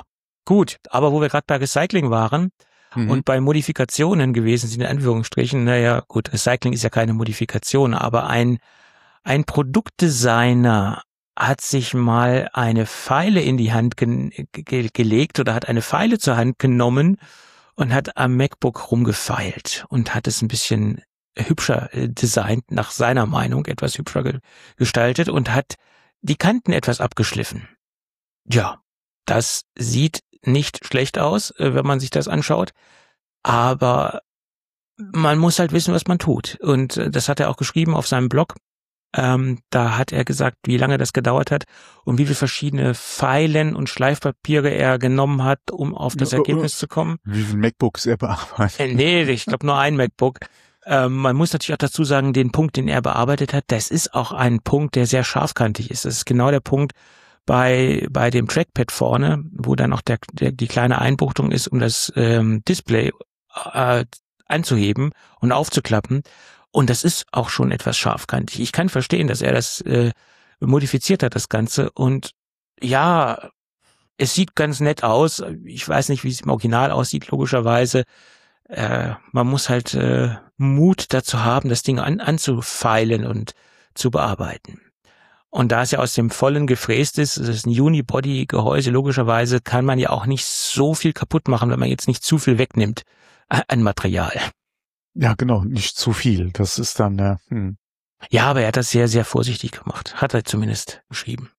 Gut, aber wo wir gerade bei Recycling waren und bei Modifikationen gewesen sind, in Anführungsstrichen, naja, gut, Recycling ist ja keine Modifikation, aber ein Produktdesigner hat sich mal eine Feile in die Hand gelegt oder hat eine Feile zur Hand genommen und hat am MacBook rumgefeilt und hat es ein bisschen hübscher designt, nach seiner Meinung etwas hübscher gestaltet und hat die Kanten etwas abgeschliffen. Ja, das sieht nicht schlecht aus, wenn man sich das anschaut, aber man muss halt wissen, was man tut. Und das hat er auch geschrieben auf seinem Blog. Da hat er gesagt, wie lange das gedauert hat und wie viele verschiedene Pfeilen und Schleifpapiere er genommen hat, um auf das Ergebnis zu kommen. Wie viele MacBooks er bearbeitet? Nee, ich glaube nur ein MacBook. Man muss natürlich auch dazu sagen, den Punkt, den er bearbeitet hat, das ist auch ein Punkt, der sehr scharfkantig ist. Das ist genau der Punkt bei dem Trackpad vorne, wo dann auch die kleine Einbuchtung ist, um das Display anzuheben und aufzuklappen. Und das ist auch schon etwas scharfkantig. Ich kann verstehen, dass er das modifiziert hat, das Ganze. Und ja, es sieht ganz nett aus. Ich weiß nicht, wie es im Original aussieht, logischerweise. Man muss halt Mut dazu haben, das Ding anzufeilen und zu bearbeiten. Und da es ja aus dem Vollen gefräst ist, es ist ein Unibody-Gehäuse, logischerweise kann man ja auch nicht so viel kaputt machen, wenn man jetzt nicht zu viel wegnimmt an Material. Ja, genau, nicht zu viel. Das ist dann, Ja, aber er hat das sehr, sehr vorsichtig gemacht. Hat er zumindest geschrieben.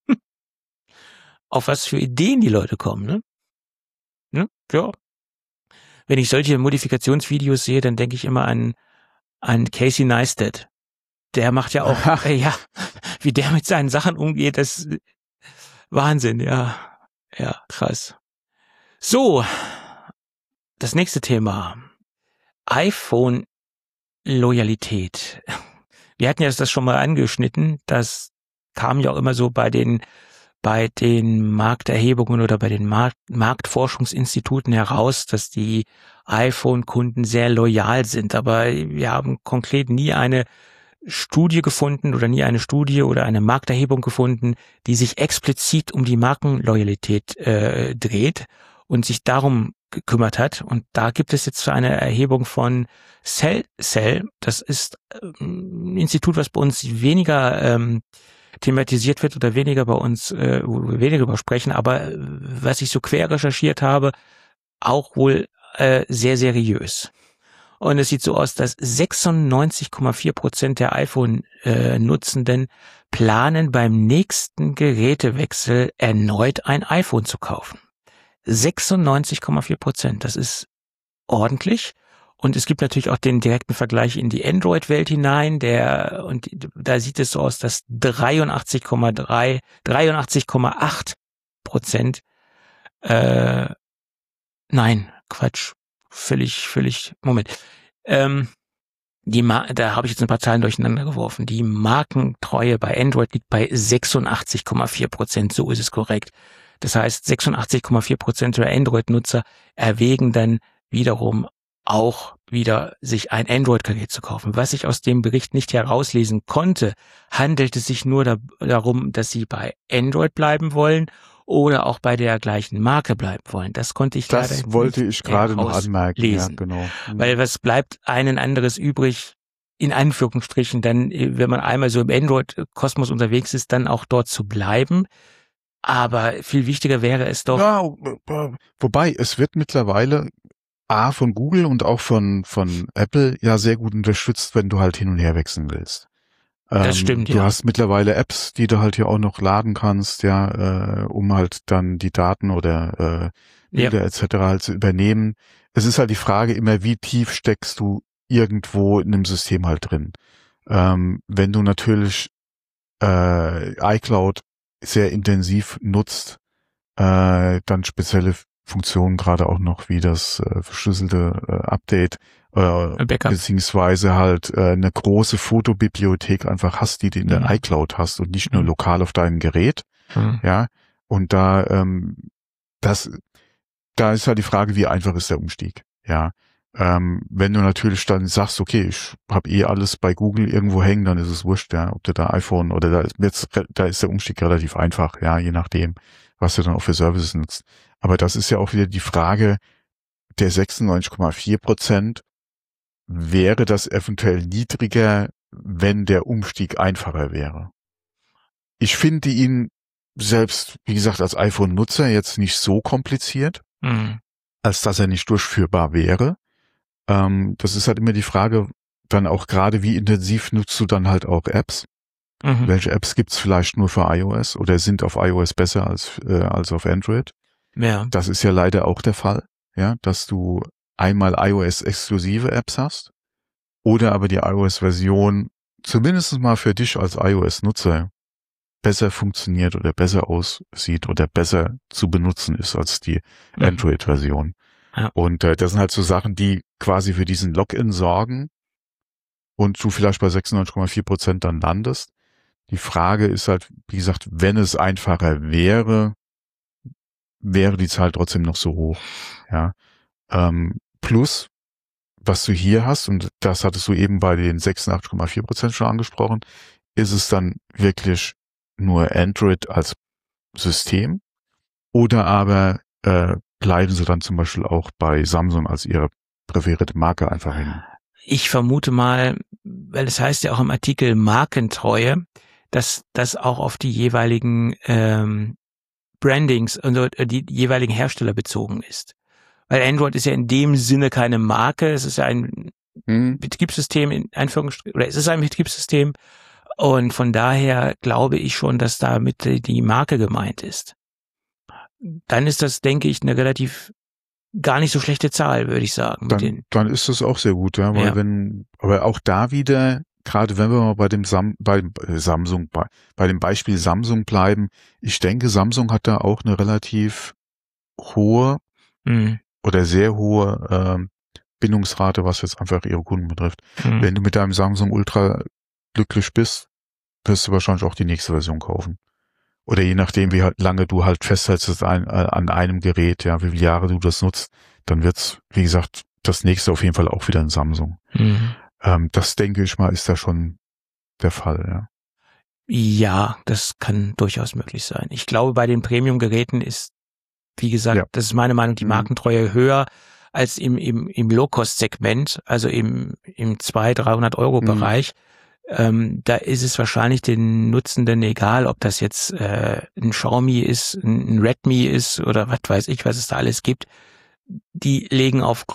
Auf was für Ideen die Leute kommen, ne? Ja. Wenn ich solche Modifikationsvideos sehe, dann denke ich immer an Casey Neistat. Der macht ja auch, wie der mit seinen Sachen umgeht, das ist Wahnsinn, ja. Ja, krass. So, das nächste Thema. iPhone-Loyalität. Wir hatten ja das schon mal angeschnitten. Das kam ja auch immer so bei den Markterhebungen oder bei den Marktforschungsinstituten heraus, dass die iPhone-Kunden sehr loyal sind. Aber wir haben konkret nie eine Studie gefunden oder eine Markterhebung gefunden, die sich explizit um die Markenloyalität dreht und sich darum gekümmert hat. Und da gibt es jetzt eine Erhebung von Cell. Das ist ein Institut, was bei uns weniger thematisiert wird oder weniger bei uns, wo wir weniger darüber sprechen, aber was ich so quer recherchiert habe, auch wohl sehr seriös. Und es sieht so aus, dass 96,4% der iPhone-Nutzenden planen beim nächsten Gerätewechsel erneut ein iPhone zu kaufen. 96,4%, das ist ordentlich. Und es gibt natürlich auch den direkten Vergleich in die Android-Welt hinein, da sieht es so aus, dass 83,8%, nein, Quatsch, völlig, Moment, da habe ich jetzt ein paar Zahlen durcheinander geworfen. Die Markentreue bei Android liegt bei 86,4%, so ist es korrekt. Das heißt, 86,4% der Android-Nutzer erwägen dann wiederum auch wieder sich ein Android-Gerät zu kaufen. Was ich aus dem Bericht nicht herauslesen konnte, handelt es sich nur darum, dass sie bei Android bleiben wollen oder auch bei der gleichen Marke bleiben wollen. Das konnte ich leider nicht. Das wollte ich gerade noch anmerken. Ja, genau. Weil was bleibt einen anderes übrig, in Anführungsstrichen, dann, wenn man einmal so im Android-Kosmos unterwegs ist, dann auch dort zu bleiben. Aber viel wichtiger wäre es doch. Ja, wobei, es wird mittlerweile von Google und auch von Apple ja sehr gut unterstützt, wenn du halt hin und her wechseln willst. Das stimmt, ja. Du hast mittlerweile Apps, die du halt hier auch noch laden kannst, um halt dann die Daten oder Bilder etc. halt zu übernehmen. Es ist halt die Frage immer, wie tief steckst du irgendwo in einem System halt drin. Wenn du natürlich iCloud sehr intensiv nutzt, dann spezielle Funktionen, gerade auch noch wie das verschlüsselte Update, beziehungsweise halt eine große Fotobibliothek einfach hast, die du in der iCloud hast und nicht nur lokal auf deinem Gerät. Ja, und da ist halt die Frage, wie einfach ist der Umstieg. Ja, wenn du natürlich dann sagst, okay, ich habe alles bei Google irgendwo hängen, dann ist es wurscht, ja, ob du da iPhone oder da ist der Umstieg relativ einfach, ja, je nachdem. was du dann auch für Services nutzt. Aber das ist ja auch wieder die Frage der 96,4%. Wäre das eventuell niedriger, wenn der Umstieg einfacher wäre? Ich finde ihn selbst, wie gesagt, als iPhone-Nutzer jetzt nicht so kompliziert, als dass er nicht durchführbar wäre. Das ist halt immer die Frage, dann auch gerade, wie intensiv nutzt du dann halt auch Apps? Welche Apps gibt's vielleicht nur für iOS oder sind auf iOS besser als auf Android? Ja. Das ist ja leider auch der Fall, ja, dass du einmal iOS-exklusive Apps hast oder aber die iOS-Version zumindest mal für dich als iOS-Nutzer besser funktioniert oder besser aussieht oder besser zu benutzen ist als die Android-Version. Ja. Und das sind halt so Sachen, die quasi für diesen Login sorgen und du vielleicht bei 96,4% dann landest. Die Frage ist halt, wie gesagt, wenn es einfacher wäre die Zahl trotzdem noch so hoch. Ja. Plus, was du hier hast, und das hattest du eben bei den 86,4% schon angesprochen, ist es dann wirklich nur Android als System oder aber bleiben sie dann zum Beispiel auch bei Samsung als ihre präferierte Marke einfach hängen? Ich vermute mal, weil es heißt ja auch im Artikel Markentreue, dass das auch auf die jeweiligen Brandings und die jeweiligen Hersteller bezogen ist. Weil Android ist ja in dem Sinne keine Marke, es ist ja ein Betriebssystem in Anführungsstrichen, oder es ist ein Betriebssystem und von daher glaube ich schon, dass damit die Marke gemeint ist. Dann ist das, denke ich, eine relativ gar nicht so schlechte Zahl, würde ich sagen. Dann ist das auch sehr gut, ja, weil aber auch da wieder, gerade wenn wir mal bei dem bei dem Beispiel Samsung bleiben, ich denke, Samsung hat da auch eine relativ hohe oder sehr hohe Bindungsrate, was jetzt einfach ihre Kunden betrifft. Wenn du mit deinem Samsung Ultra glücklich bist, wirst du wahrscheinlich auch die nächste Version kaufen. Oder je nachdem, wie lange du halt festhältst an einem Gerät, ja, wie viele Jahre du das nutzt, dann wird's, wie gesagt, das nächste auf jeden Fall auch wieder ein Samsung. Das denke ich mal, ist da schon der Fall, ja. Ja, das kann durchaus möglich sein. Ich glaube, bei den Premium-Geräten ist, wie gesagt, das ist meine Meinung, die Markentreue höher als im Low-Cost-Segment, also im 200-300 Euro Bereich. Da ist es wahrscheinlich den Nutzenden egal, ob das jetzt ein Xiaomi ist, ein Redmi ist oder was weiß ich, was es da alles gibt. Die legen auf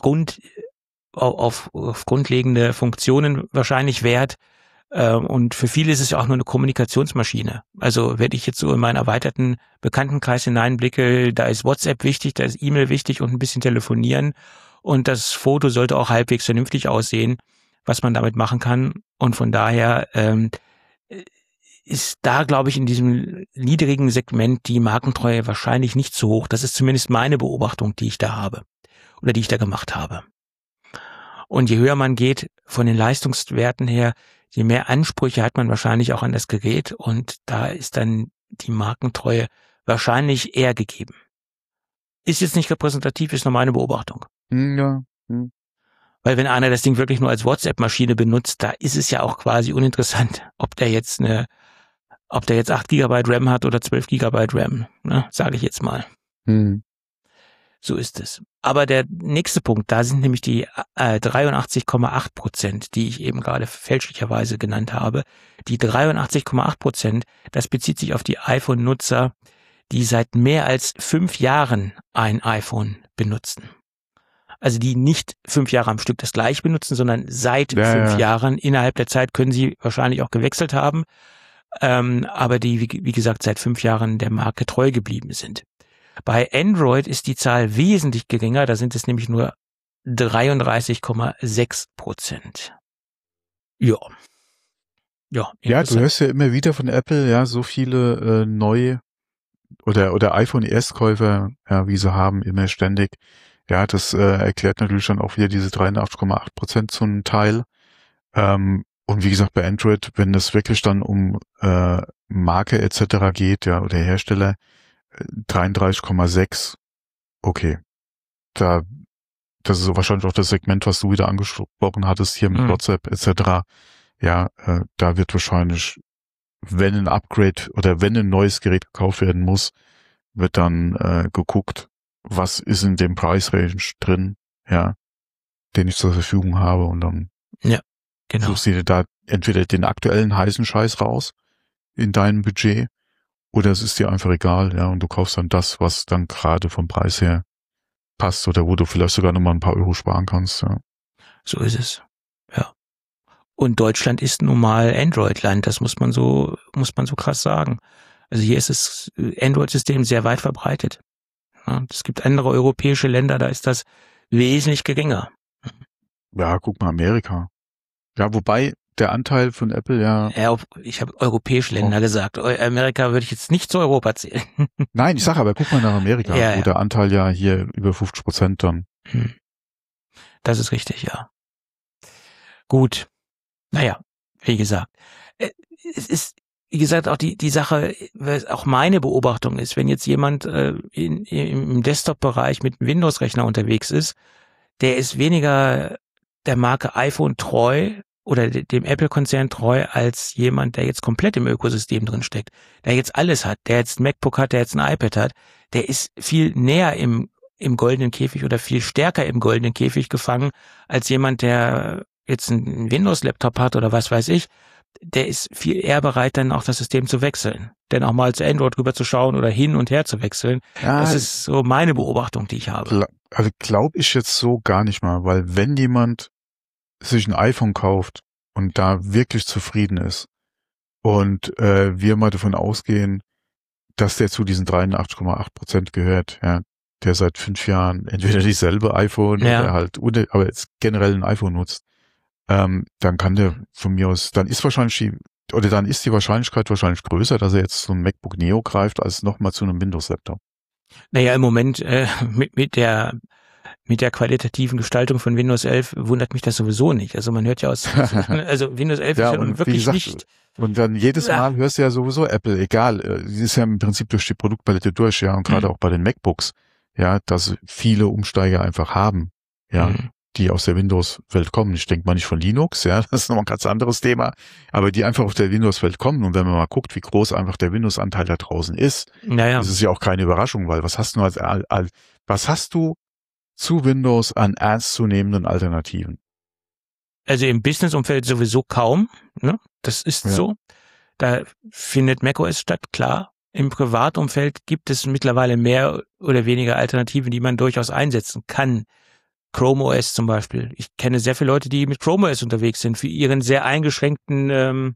grundlegende Funktionen wahrscheinlich Wert. Und für viele ist es ja auch nur eine Kommunikationsmaschine. Also wenn ich jetzt so in meinen erweiterten Bekanntenkreis hineinblicke, da ist WhatsApp wichtig, da ist E-Mail wichtig und ein bisschen telefonieren. Und das Foto sollte auch halbwegs vernünftig aussehen, was man damit machen kann. Und von daher ist da, glaube ich, in diesem niedrigen Segment die Markentreue wahrscheinlich nicht so hoch. Das ist zumindest meine Beobachtung, die ich da habe oder die ich da gemacht habe. Und je höher man geht von den Leistungswerten her, je mehr Ansprüche hat man wahrscheinlich auch an das Gerät und da ist dann die Markentreue wahrscheinlich eher gegeben. Ist jetzt nicht repräsentativ, ist nur meine Beobachtung. Ja. Weil wenn einer das Ding wirklich nur als WhatsApp-Maschine benutzt, da ist es ja auch quasi uninteressant, ob der jetzt 8 GB RAM hat oder 12 GB RAM, ne, sage ich jetzt mal. So ist es. Aber der nächste Punkt, da sind nämlich die 83,8%, die ich eben gerade fälschlicherweise genannt habe. Die 83,8%, das bezieht sich auf die iPhone-Nutzer, die seit mehr als 5 Jahren ein iPhone benutzen. Also die nicht 5 Jahre am Stück das gleiche benutzen, sondern seit 5 Jahren. Innerhalb der Zeit können sie wahrscheinlich auch gewechselt haben, aber die, wie gesagt, seit 5 Jahren der Marke treu geblieben sind. Bei Android ist die Zahl wesentlich geringer, da sind es nämlich nur 33,6%. Ja, du hörst ja immer wieder von Apple, ja, so viele neue oder iPhone S-Käufer, ja, wie sie haben, immer ständig. Ja, das erklärt natürlich dann auch wieder diese 83,8% zum Teil. Und wie gesagt, bei Android, wenn es wirklich dann um Marke etc. geht, ja, oder Hersteller, 33,6, okay. Das ist so wahrscheinlich auch das Segment, was du wieder angesprochen hattest, hier mit WhatsApp etc. Ja, da wird wahrscheinlich, wenn ein Upgrade oder wenn ein neues Gerät gekauft werden muss, wird dann geguckt, was ist in dem Preisrange drin, ja, den ich zur Verfügung habe, und dann Genau. suchst du dir da entweder den aktuellen heißen Scheiß raus in deinem Budget, oder es ist dir einfach egal, ja, und du kaufst dann das, was dann gerade vom Preis her passt, oder wo du vielleicht sogar nochmal ein paar Euro sparen kannst, ja. So ist es. Ja. Und Deutschland ist nun mal Android-Land, das muss man so krass sagen. Also hier ist das Android-System sehr weit verbreitet. Ja, es gibt andere europäische Länder, da ist das wesentlich geringer. Ja, guck mal, Amerika. Ja, wobei der Anteil von Apple ja... Ja, ich habe europäische Länder gesagt. Amerika würde ich jetzt nicht zu Europa zählen. Nein, ich sage aber, guck mal nach Amerika, Ja, wo ja. der Anteil ja hier über 50% dann... Das ist richtig, ja. Gut. Naja, wie gesagt. Es ist, wie gesagt, auch die Sache, auch meine Beobachtung ist, wenn jetzt jemand im Desktop-Bereich mit einem Windows-Rechner unterwegs ist, der ist weniger der Marke iPhone treu oder dem Apple-Konzern treu als jemand, der jetzt komplett im Ökosystem drin steckt, der jetzt alles hat, der jetzt ein MacBook hat, der jetzt ein iPad hat, der ist viel näher im goldenen Käfig oder viel stärker im goldenen Käfig gefangen als jemand, der jetzt einen Windows-Laptop hat oder was weiß ich. Der ist viel eher bereit, dann auch das System zu wechseln. Denn auch mal zu Android rüber zu schauen oder hin und her zu wechseln. Ja, das ist so meine Beobachtung, die ich habe. Also glaube ich jetzt so gar nicht mal, weil wenn jemand sich ein iPhone kauft und da wirklich zufrieden ist und wir mal davon ausgehen, dass der zu diesen 83,8% gehört, ja, der seit 5 Jahren entweder dieselbe iPhone oder halt, aber jetzt generell ein iPhone nutzt, dann kann der von mir aus, dann ist die Wahrscheinlichkeit wahrscheinlich größer, dass er jetzt so ein MacBook Neo greift, als nochmal zu einem Windows-Laptop. Naja, im Moment mit der qualitativen Gestaltung von Windows 11 wundert mich das sowieso nicht. Also man hört ja aus, also Windows 11 ja, ist ja und wirklich gesagt, nicht. Und dann jedes Mal hörst du ja sowieso Apple, egal, sie ist ja im Prinzip durch die Produktpalette durch, ja, und gerade auch bei den MacBooks, ja, dass viele Umsteiger einfach haben, ja, die aus der Windows-Welt kommen. Ich denke mal nicht von Linux, ja, das ist nochmal ein ganz anderes Thema, aber die einfach aus der Windows-Welt kommen. Und wenn man mal guckt, wie groß einfach der Windows-Anteil da draußen ist, ist es ja auch keine Überraschung, weil was hast du zu Windows an ernstzunehmenden Alternativen? Also im Business-Umfeld sowieso kaum, ne? Das ist so. Da findet macOS statt, klar. Im Privatumfeld gibt es mittlerweile mehr oder weniger Alternativen, die man durchaus einsetzen kann. Chrome OS zum Beispiel. Ich kenne sehr viele Leute, die mit Chrome OS unterwegs sind, für ihren sehr eingeschränkten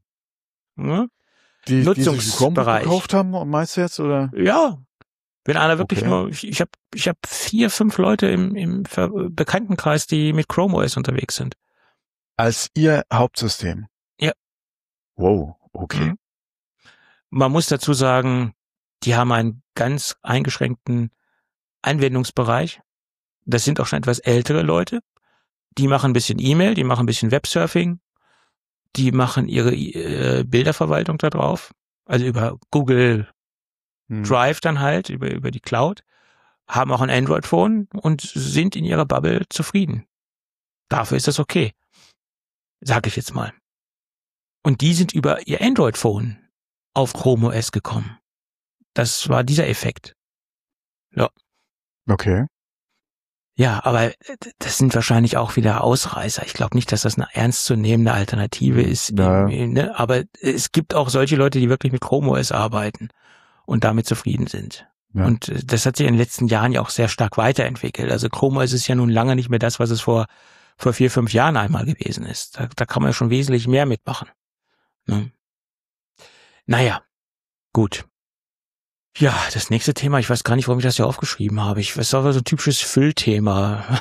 die Nutzungsbereich. sich ein Chromebook gekauft haben, meinst du jetzt, oder? Ja. Wenn einer wirklich nur, ich hab 4, 5 Leute im Bekanntenkreis, die mit Chrome OS unterwegs sind. Als ihr Hauptsystem? Ja. Wow, okay. Man muss dazu sagen, die haben einen ganz eingeschränkten Anwendungsbereich. Das sind auch schon etwas ältere Leute. Die machen ein bisschen E-Mail, die machen ein bisschen Websurfing, die machen ihre Bilderverwaltung da drauf, also über Google Drive dann halt, über die Cloud, haben auch ein Android-Phone und sind in ihrer Bubble zufrieden. Dafür ist das okay, sage ich jetzt mal. Und die sind über ihr Android-Phone auf Chrome OS gekommen. Das war dieser Effekt. Ja. Okay. Ja, aber das sind wahrscheinlich auch wieder Ausreißer. Ich glaube nicht, dass das eine ernstzunehmende Alternative ist. Ja. Ne? Aber es gibt auch solche Leute, die wirklich mit Chrome OS arbeiten und damit zufrieden sind. Ja. Und das hat sich in den letzten Jahren ja auch sehr stark weiterentwickelt. Also Chrome OS ist ja nun lange nicht mehr das, was es vor 4, 5 Jahren einmal gewesen ist. Da kann man ja schon wesentlich mehr mitmachen. Ne? Naja, gut. Ja, das nächste Thema, ich weiß gar nicht, warum ich das hier aufgeschrieben habe. Das war so ein typisches Füllthema.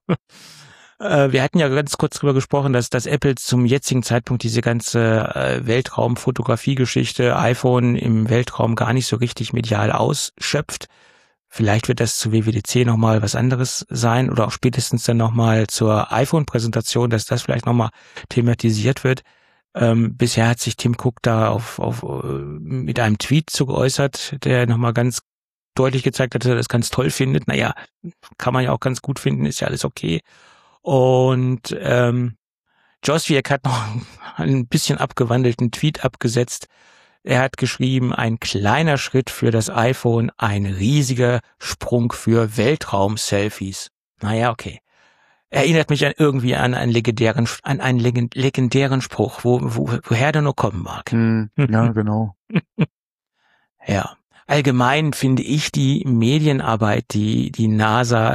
Wir hatten ja ganz kurz drüber gesprochen, dass Apple zum jetzigen Zeitpunkt diese ganze Weltraum-Fotografie-Geschichte, iPhone im Weltraum gar nicht so richtig medial ausschöpft. Vielleicht wird das zu WWDC nochmal was anderes sein oder auch spätestens dann nochmal zur iPhone-Präsentation, dass das vielleicht nochmal thematisiert wird. Bisher hat sich Tim Cook da mit einem Tweet zu geäußert, der nochmal ganz deutlich gezeigt hat, dass er das ganz toll findet. Naja, kann man ja auch ganz gut finden, ist ja alles okay. Und Josviak hat noch einen bisschen abgewandelten Tweet abgesetzt, Er hat geschrieben, ein kleiner Schritt für das iPhone, ein riesiger Sprung für Weltraum-Selfies. Naja, okay. Erinnert mich irgendwie an einen legendären Spruch, woher der nur kommen mag. Ja, genau. Ja. Allgemein finde ich die Medienarbeit, die NASA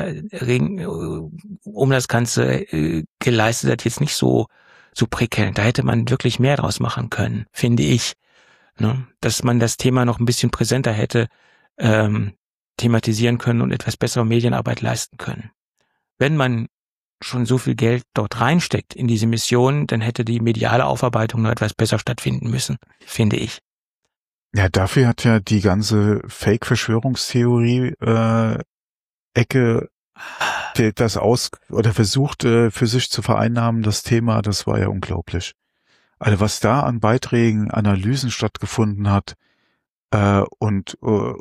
um das Ganze geleistet hat, jetzt nicht so prickelnd. Da hätte man wirklich mehr draus machen können, finde ich. Ne? Dass man das Thema noch ein bisschen präsenter hätte thematisieren können und etwas bessere Medienarbeit leisten können. Wenn man schon so viel Geld dort reinsteckt in diese Mission, dann hätte die mediale Aufarbeitung noch etwas besser stattfinden müssen, finde ich. Ja, dafür hat ja die ganze Fake-Verschwörungstheorie Ecke das versucht für sich zu vereinnahmen, das Thema, das war ja unglaublich. Also was da an Beiträgen, Analysen stattgefunden hat und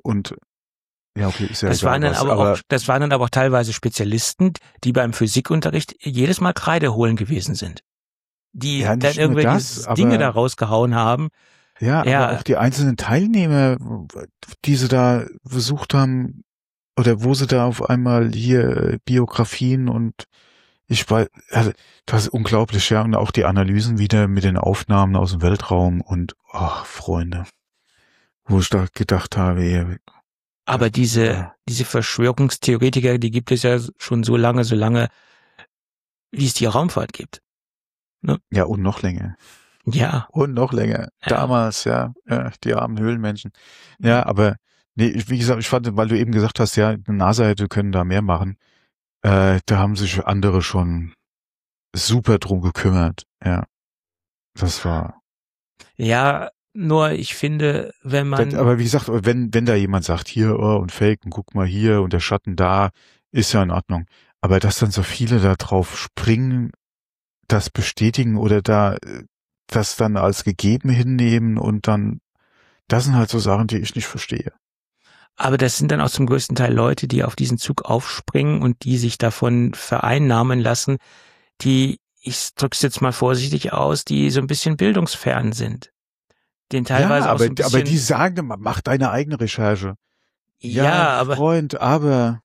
ja, okay, ist ja das waren dann aber auch teilweise Spezialisten, die beim Physikunterricht jedes Mal Kreide holen gewesen sind. Die ja, dann irgendwelche Dinge da rausgehauen haben. Ja, aber auch die einzelnen Teilnehmer, die sie da versucht haben, oder wo sie da auf einmal hier Biografien und ich weiß, also das ist unglaublich, ja, und auch die Analysen wieder mit den Aufnahmen aus dem Weltraum und, ach, Freunde, wo ich da gedacht habe, aber diese Verschwörungstheoretiker, die gibt es ja schon so lange, wie es die Raumfahrt gibt. Ne? Ja, und noch länger. Ja. Und noch länger. Ja. Damals, ja, die armen Höhlenmenschen. Ja, aber nee, wie gesagt, ich fand, weil du eben gesagt hast, ja, NASA hätte können da mehr machen. Da haben sich andere schon super drum gekümmert. Ja, das war. Ja, nur ich finde, wenn man. Aber wie gesagt, wenn da jemand sagt, hier, und Fake, und guck mal hier und der Schatten da, ist ja in Ordnung. Aber dass dann so viele da drauf springen, das bestätigen oder da das dann als gegeben hinnehmen und dann, das sind halt so Sachen, die ich nicht verstehe. Aber das sind dann auch zum größten Teil Leute, die auf diesen Zug aufspringen und die sich davon vereinnahmen lassen, die, ich drück's jetzt mal vorsichtig aus, die so ein bisschen bildungsfern sind. Den teilweise ja, auch so ein bisschen, aber die sagen, mach deine eigene Recherche. Ja, aber Freund, aber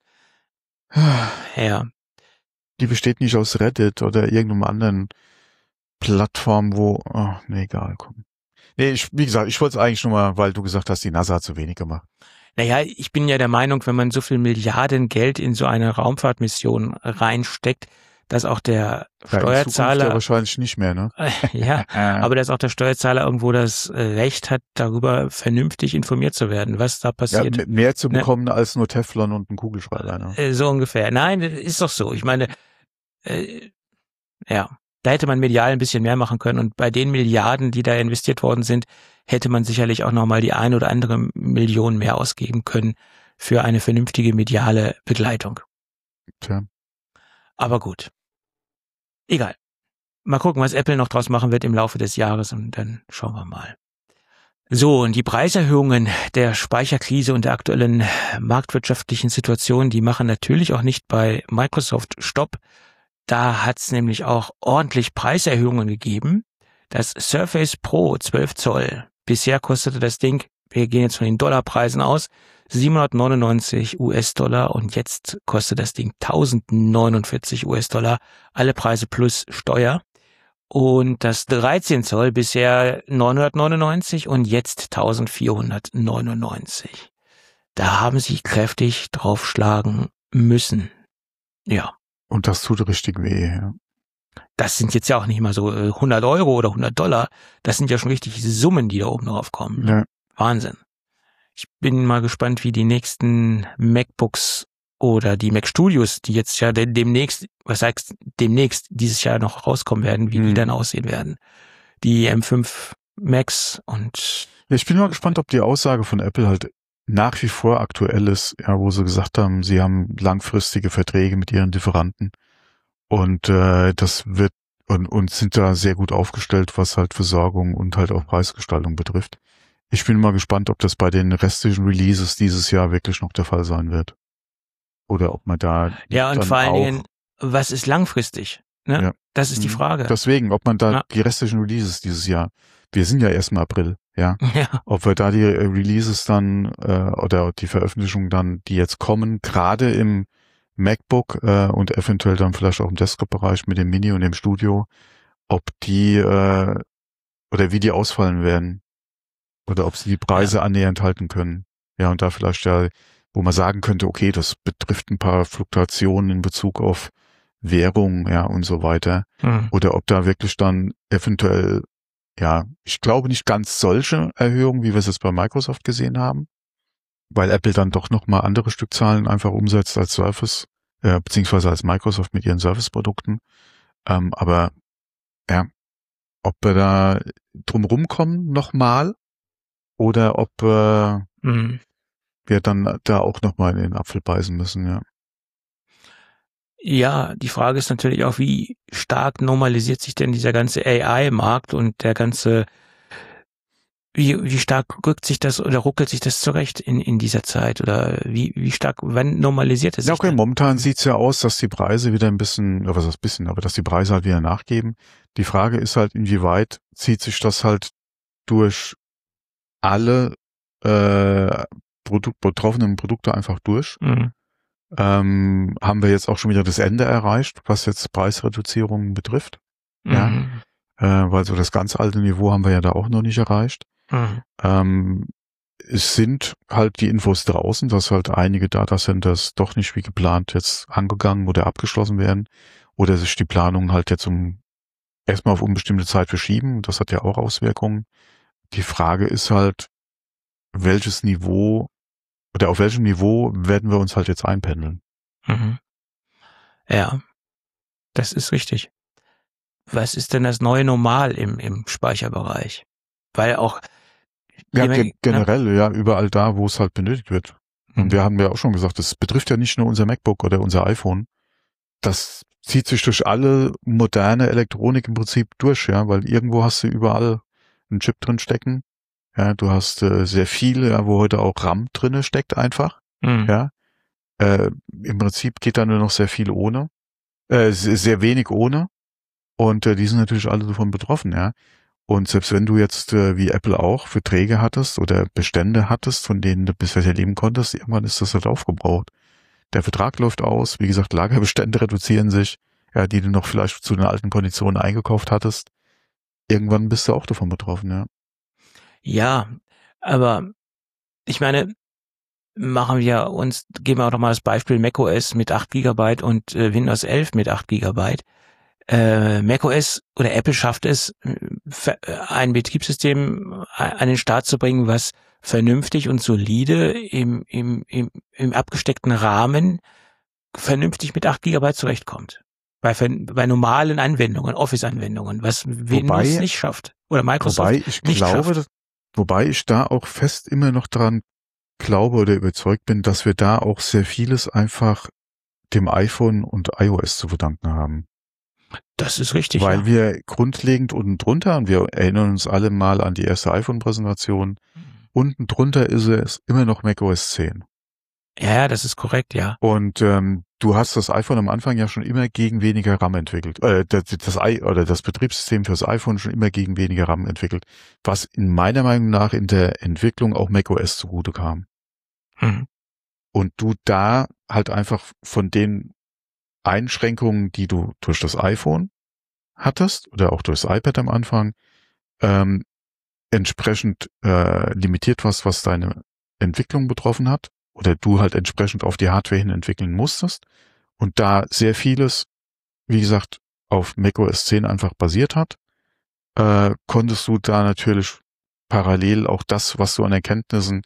ja. Die besteht nicht aus Reddit oder irgendeinem anderen Plattform, wo, nee, egal, komm. Nee, wie gesagt, ich wollte es eigentlich nur mal, weil du gesagt hast, die NASA hat zu wenig gemacht. Naja, ich bin ja der Meinung, wenn man so viel Milliarden Geld in so eine Raumfahrtmission reinsteckt, dass auch der Steuerzahler... Ja, wahrscheinlich nicht mehr, ne? Ja, aber dass auch der Steuerzahler irgendwo das Recht hat, darüber vernünftig informiert zu werden, was da passiert. Ja, mehr zu bekommen als nur Teflon und ein Kugelschreiber, ne? So ungefähr. Nein, das ist doch so. Ich meine, ja, da hätte man medial ein bisschen mehr machen können und bei den Milliarden, die da investiert worden sind, hätte man sicherlich auch nochmal die ein oder andere Million mehr ausgeben können für eine vernünftige mediale Begleitung. Tja. Aber gut. Egal. Mal gucken, was Apple noch draus machen wird im Laufe des Jahres und dann schauen wir mal. So, und die Preiserhöhungen der Speicherkrise und der aktuellen marktwirtschaftlichen Situation, die machen natürlich auch nicht bei Microsoft Stopp. Da hat's nämlich auch ordentlich Preiserhöhungen gegeben. Das Surface Pro 12 Zoll. Bisher kostete das Ding, wir gehen jetzt von den Dollarpreisen aus, $799 und jetzt kostet das Ding $1049, alle Preise plus Steuer. Und das 13 Zoll bisher $999 und jetzt $1499. Da haben sie kräftig draufschlagen müssen. Ja. Und das tut richtig weh, ja. Das sind jetzt ja auch nicht mal so 100 Euro oder $100. Das sind ja schon richtig Summen, die da oben drauf kommen. Ja. Wahnsinn. Ich bin mal gespannt, wie die nächsten MacBooks oder die Mac Studios, die jetzt ja demnächst dieses Jahr noch rauskommen werden, wie die dann aussehen werden. Die M5 Macs und... Ja, ich bin mal gespannt, ob die Aussage von Apple halt nach wie vor aktuell ist, ja, wo sie gesagt haben, sie haben langfristige Verträge mit ihren Lieferanten und das wird und sind da sehr gut aufgestellt, was halt Versorgung und halt auch Preisgestaltung betrifft. Ich bin mal gespannt, ob das bei den restlichen Releases dieses Jahr wirklich noch der Fall sein wird. Oder ob man da ja, und vor allen Dingen, was ist langfristig? Ne? Ja. Das ist die Frage. Deswegen, ob man da die restlichen Releases dieses Jahr, wir sind ja erst im April, ja, ob wir da die Releases dann oder die Veröffentlichungen dann, die jetzt kommen, gerade im MacBook und eventuell dann vielleicht auch im Desktop-Bereich mit dem Mini und dem Studio, ob die oder wie die ausfallen werden oder ob sie die Preise annähernd halten können. Ja, und da vielleicht ja, wo man sagen könnte, okay, das betrifft ein paar Fluktuationen in Bezug auf Währung, ja, und so weiter. Oder ob da wirklich dann eventuell, ja, ich glaube nicht ganz solche Erhöhungen, wie wir es jetzt bei Microsoft gesehen haben, weil Apple dann doch nochmal andere Stückzahlen einfach umsetzt als Surface, beziehungsweise als Microsoft mit ihren Surface-Produkten. Aber, ja, ob wir da drum rumkommen nochmal oder ob wir dann da auch nochmal in den Apfel beißen müssen, ja. Ja, die Frage ist natürlich auch, wie stark normalisiert sich denn dieser ganze AI-Markt und der ganze, wie stark rückt sich das oder ruckelt sich das zurecht in dieser Zeit oder wie stark, wann normalisiert es sich? Ja, okay, denn? momentan sieht's ja aus, dass die Preise wieder ein bisschen, was heißt bisschen, aber dass die Preise halt wieder nachgeben. Die Frage ist halt, inwieweit zieht sich das halt durch alle betroffenen Produkte einfach durch. Haben wir jetzt auch schon wieder das Ende erreicht, was jetzt Preisreduzierungen betrifft. Ja, weil so das ganz alte Niveau haben wir ja da auch noch nicht erreicht. Es sind halt die Infos draußen, dass halt einige Datacenters doch nicht wie geplant jetzt angegangen oder abgeschlossen werden oder sich die Planungen halt jetzt erstmal auf unbestimmte Zeit verschieben. Das hat ja auch Auswirkungen. Die Frage ist halt, welches Niveau oder auf welchem Niveau werden wir uns halt jetzt einpendeln? Ja, das ist richtig. Was ist denn das neue Normal im Speicherbereich? Weil auch ja, generell, ja, überall da, wo es halt benötigt wird. Und wir haben ja auch schon gesagt, das betrifft ja nicht nur unser MacBook oder unser iPhone. Das zieht sich durch alle moderne Elektronik im Prinzip durch, ja, weil irgendwo hast du überall einen Chip drin stecken. Ja, du hast sehr viele, ja, wo heute auch RAM drinne steckt einfach. Ja, im Prinzip geht da nur noch sehr viel ohne, sehr wenig ohne. Und die sind natürlich alle davon betroffen, ja. Und selbst wenn du jetzt wie Apple auch Verträge hattest oder Bestände hattest, von denen du bisher leben konntest, irgendwann ist das halt aufgebraucht. Der Vertrag läuft aus, wie gesagt, Lagerbestände reduzieren sich, ja, die du noch vielleicht zu den alten Konditionen eingekauft hattest. Irgendwann bist du auch davon betroffen, ja. Ja, aber ich meine, geben wir auch noch mal das Beispiel macOS mit 8 GB und Windows 11 mit 8 GB. macOS oder Apple schafft es, ein Betriebssystem an den Start zu bringen, was vernünftig und solide im abgesteckten Rahmen vernünftig mit 8 GB zurechtkommt. Bei normalen Anwendungen, Office-Anwendungen, was Windows nicht schafft. Oder Microsoft nicht schafft. Wobei ich da auch fest immer noch dran glaube oder überzeugt bin, dass wir da auch sehr vieles einfach dem iPhone und iOS zu verdanken haben. Das ist richtig, weil wir grundlegend unten drunter, und wir erinnern uns alle mal an die erste iPhone-Präsentation, unten drunter ist es immer noch macOS 10. Ja, das ist korrekt, ja. Und du hast das iPhone am Anfang ja schon immer gegen weniger RAM entwickelt. Das Betriebssystem fürs iPhone schon immer gegen weniger RAM entwickelt, was in meiner Meinung nach in der Entwicklung auch macOS zugute kam. Und du da halt einfach von den Einschränkungen, die du durch das iPhone hattest oder auch durchs iPad am Anfang, entsprechend limitiert warst, was deine Entwicklung betroffen hat oder du halt entsprechend auf die Hardware hin entwickeln musstest und da sehr vieles, wie gesagt, auf macOS 10 einfach basiert hat, konntest du da natürlich parallel auch das, was du an Erkenntnissen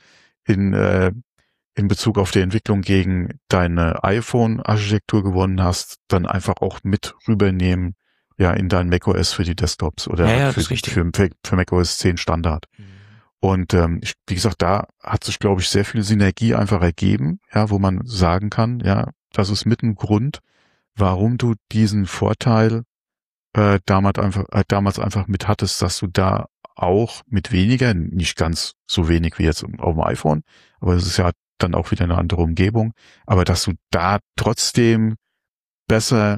in Bezug auf die Entwicklung gegen deine iPhone-Architektur gewonnen hast, dann einfach auch mit rübernehmen, ja, in dein macOS für die Desktops oder für macOS 10 Standard. Und wie gesagt, da hat sich, glaube ich, sehr viel Synergie einfach ergeben, ja, wo man sagen kann, ja, das ist mit ein Grund, warum du diesen Vorteil damals einfach mit hattest, dass du da auch mit weniger, nicht ganz so wenig wie jetzt auf dem iPhone, aber es ist ja dann auch wieder eine andere Umgebung, aber dass du da trotzdem besser mit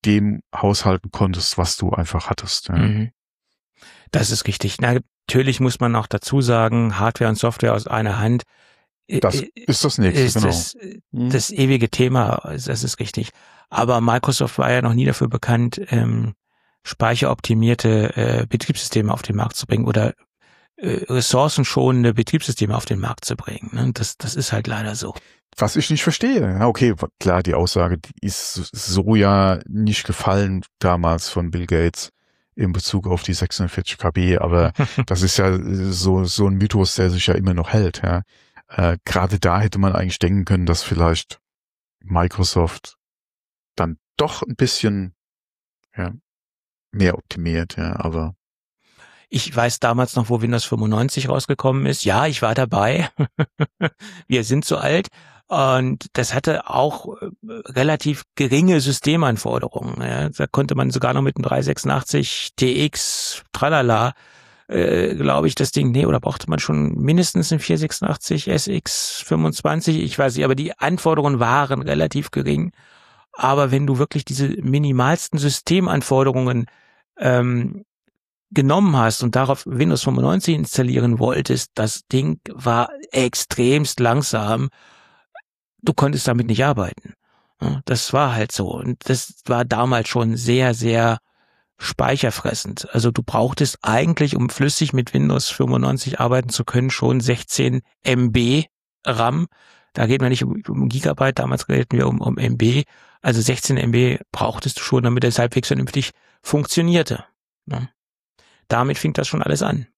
dem haushalten konntest, was du einfach hattest. Ja. Mhm. Das ist richtig. Na, natürlich muss man auch dazu sagen, Hardware und Software aus einer Hand. Das ist das nächste, ist genau. das ewige Thema, das ist richtig. Aber Microsoft war ja noch nie dafür bekannt, speicheroptimierte Betriebssysteme auf den Markt zu bringen oder ressourcenschonende Betriebssysteme auf den Markt zu bringen. Ne? Das ist halt leider so. Was ich nicht verstehe. Ja, okay, klar, die Aussage, die ist so ja nicht gefallen damals von Bill Gates in Bezug auf die 46 KB, aber das ist ja so ein Mythos, der sich ja immer noch hält. Ja. Gerade da hätte man eigentlich denken können, dass vielleicht Microsoft dann doch ein bisschen mehr optimiert, ja, aber ich weiß damals noch, wo Windows 95 rausgekommen ist. Ja, ich war dabei. Wir sind so alt. Und das hatte auch relativ geringe Systemanforderungen. Ja. Da konnte man sogar noch mit einem 386 TX, tralala, glaube ich, das Ding, oder brauchte man schon mindestens einen 486 SX 25? Ich weiß nicht, aber die Anforderungen waren relativ gering. Aber wenn du wirklich diese minimalsten Systemanforderungen genommen hast und darauf Windows 95 installieren wolltest, das Ding war extremst langsam. Du konntest damit nicht arbeiten. Das war halt so. Und das war damals schon sehr, sehr speicherfressend. Also du brauchtest eigentlich, um flüssig mit Windows 95 arbeiten zu können, schon 16 MB RAM. Da geht man nicht um Gigabyte, damals redeten wir um MB. Also 16 MB brauchtest du schon, damit es halbwegs vernünftig funktionierte. Ja. Damit fing das schon alles an.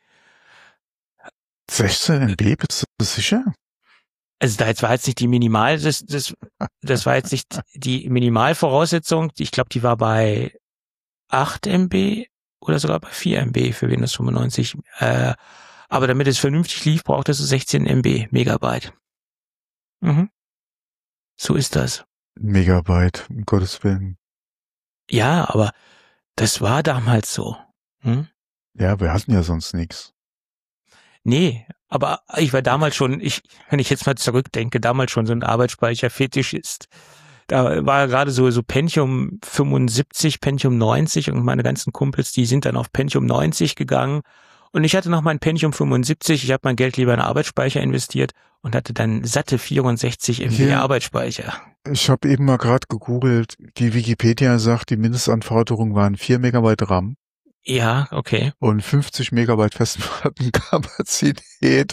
16 MB, bist du sicher? Also das war jetzt nicht die das war jetzt nicht die Minimalvoraussetzung. Ich glaube, die war bei 8 MB oder sogar bei 4 MB für Windows 95. Aber damit es vernünftig lief, brauchtest du 16 MB, Megabyte. Mhm. So ist das. Megabyte, um Gottes Willen. Ja, aber das war damals so. Hm? Ja, wir hatten ja sonst nichts. Nee, aber ich war damals schon, wenn ich jetzt mal zurückdenke, damals schon so ein Arbeitsspeicher-Fetischist. Da war gerade so Pentium 75, Pentium 90 und meine ganzen Kumpels, die sind dann auf Pentium 90 gegangen. Und ich hatte noch mein Pentium 75, ich habe mein Geld lieber in Arbeitsspeicher investiert und hatte dann satte 64 MB Arbeitsspeicher. Ich habe eben mal gerade gegoogelt, die Wikipedia sagt, die Mindestanforderungen waren 4 Megabyte RAM. Ja, okay. Und 50 Megabyte Festplattenkapazität.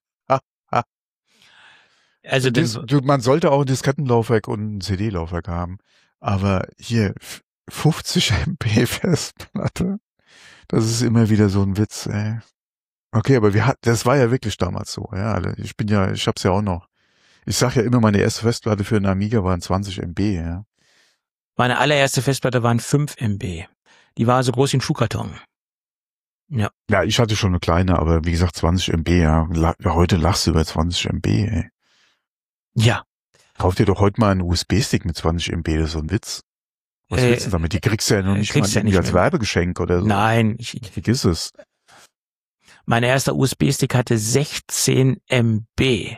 Also man sollte auch ein Diskettenlaufwerk und ein CD-Laufwerk haben. Aber hier 50 MB Festplatte, das ist immer wieder so ein Witz, ey. Okay, aber das war ja wirklich damals so, ja. Ich hab's ja auch noch. Ich sag ja immer, meine erste Festplatte für einen Amiga waren 20 MB, ja. Meine allererste Festplatte waren 5 MB. Die war so groß wie ein Schuhkarton. Ja. Ja, ich hatte schon eine kleine, aber wie gesagt 20 MB, ja. Heute lachst du über 20 MB, ey. Ja. Kauf dir doch heute mal einen USB-Stick mit 20 MB, das ist so ein Witz. Was willst du damit? Die kriegst du ja noch nicht mal als Werbegeschenk oder so. Nein. Vergiss es. Mein erster USB-Stick hatte 16 MB.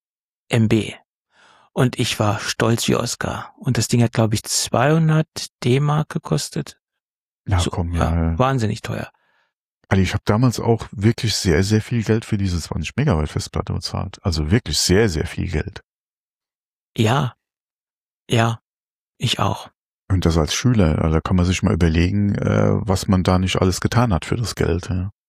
Und ich war stolz wie Oscar. Und das Ding hat, glaube ich, 200 D-Mark gekostet. Ja, so, komm, ja. Wahnsinnig teuer. Also ich habe damals auch wirklich sehr, sehr viel Geld für diese 20 Megabyte Festplatte bezahlt. Also wirklich sehr, sehr viel Geld. Ja, ich auch. Und das als Schüler, da kann man sich mal überlegen, was man da nicht alles getan hat für das Geld.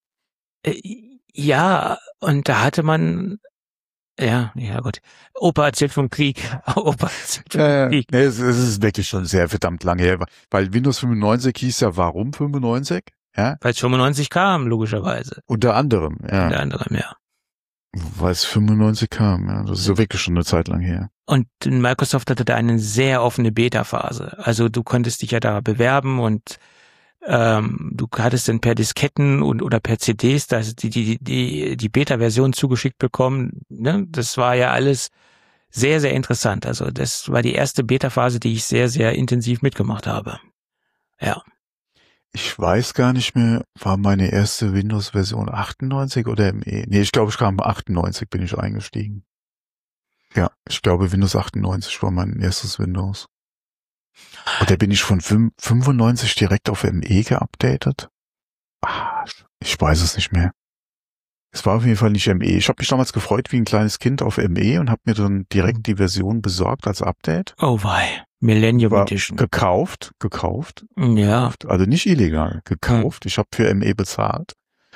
Ja, und da hatte man, ja gut. Opa erzählt vom Krieg. Krieg. Nee, es ist wirklich schon sehr verdammt lange her, weil Windows 95 hieß ja warum 95? Ja? Weil es 95 kam, logischerweise. Unter anderem, ja. Weil es 95 kam, ja. Das ist ja wirklich schon eine Zeit lang her. Und Microsoft hatte da eine sehr offene Beta-Phase. Also du konntest dich ja da bewerben und du hattest dann per Disketten oder per CDs die Beta-Version zugeschickt bekommen. Ne? Das war ja alles sehr, sehr interessant. Also das war die erste Beta-Phase, die ich sehr, sehr intensiv mitgemacht habe. Ja. Ich weiß gar nicht mehr, war meine erste Windows-Version 98 oder ME? Nee, ich glaube, ich kam 98, bin ich eingestiegen. Ja, ich glaube, Windows 98 war mein erstes Windows. Oder bin ich von 95 direkt auf ME geupdatet? Ich weiß es nicht mehr. Es war auf jeden Fall nicht ME. Ich habe mich damals gefreut wie ein kleines Kind auf ME und habe mir dann direkt die Version besorgt als Update. Oh wei, Millennium Edition. Gekauft. Ja. Also nicht illegal, gekauft. Ich habe für ME bezahlt.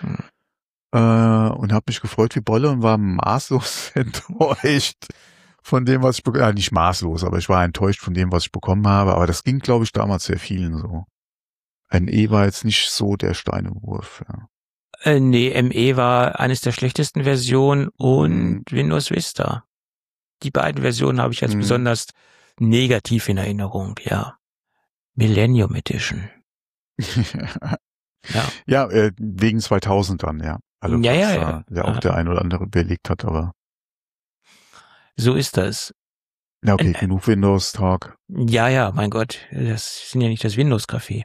Und habe mich gefreut wie Bolle und war maßlos enttäuscht von dem, was ich bekommen nicht maßlos, aber ich war enttäuscht von dem, was ich bekommen habe. Aber das ging, glaube ich, damals sehr vielen so. ME war jetzt nicht so der Steinewurf. Ja. Nee, ME war eines der schlechtesten Versionen und Windows Vista. Die beiden Versionen habe ich als besonders negativ in Erinnerung, ja. Millennium Edition. Ja, wegen 2000 dann, ja. Also ja. Auch der ein oder andere belegt hat, aber. So ist das. Ja, okay, genug Windows-Talk. Ja, mein Gott, das sind ja nicht das Windows-Café.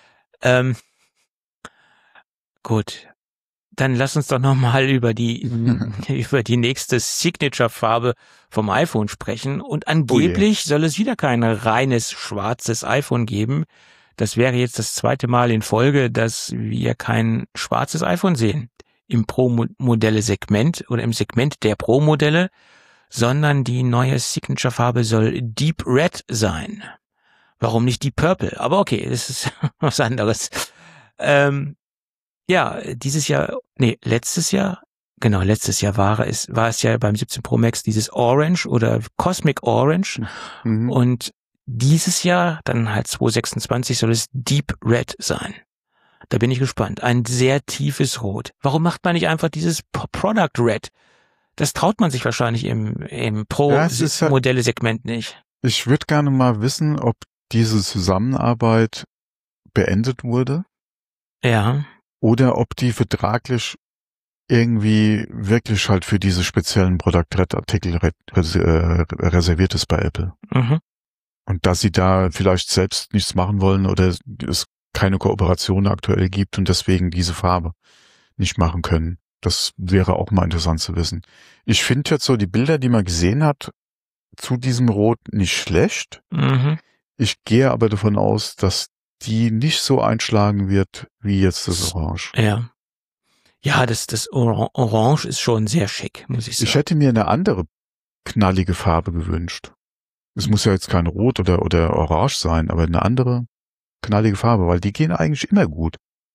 Gut. Dann lass uns doch nochmal über die nächste Signature-Farbe vom iPhone sprechen. Und angeblich soll es wieder kein reines schwarzes iPhone geben. Das wäre jetzt das zweite Mal in Folge, dass wir kein schwarzes iPhone sehen im Pro-Modelle-Segment oder im Segment der Pro-Modelle, sondern die neue Signature-Farbe soll Deep Red sein. Warum nicht Deep Purple? Aber okay, das ist was anderes. Letztes Jahr war es ja beim 17 Pro Max dieses Orange oder Cosmic Orange. Und dieses Jahr, dann halt 2026, soll es Deep Red sein. Da bin ich gespannt. Ein sehr tiefes Rot. Warum macht man nicht einfach dieses Product Red? Das traut man sich wahrscheinlich im Pro-Modelle-Segment nicht. Ich würde gerne mal wissen, ob diese Zusammenarbeit beendet wurde. Ja. Oder ob die vertraglich irgendwie wirklich halt für diese speziellen Product Red Artikel reserviert ist bei Apple. Und dass sie da vielleicht selbst nichts machen wollen oder es keine Kooperation aktuell gibt und deswegen diese Farbe nicht machen können. Das wäre auch mal interessant zu wissen. Ich finde jetzt so die Bilder, die man gesehen hat, zu diesem Rot nicht schlecht. Ich gehe aber davon aus, dass die nicht so einschlagen wird wie jetzt das Orange. Ja, das Orange ist schon sehr schick, muss ich sagen. Ich hätte mir eine andere knallige Farbe gewünscht. Es muss ja jetzt kein Rot oder Orange sein, aber eine andere knallige Farbe, weil die gehen eigentlich immer gut.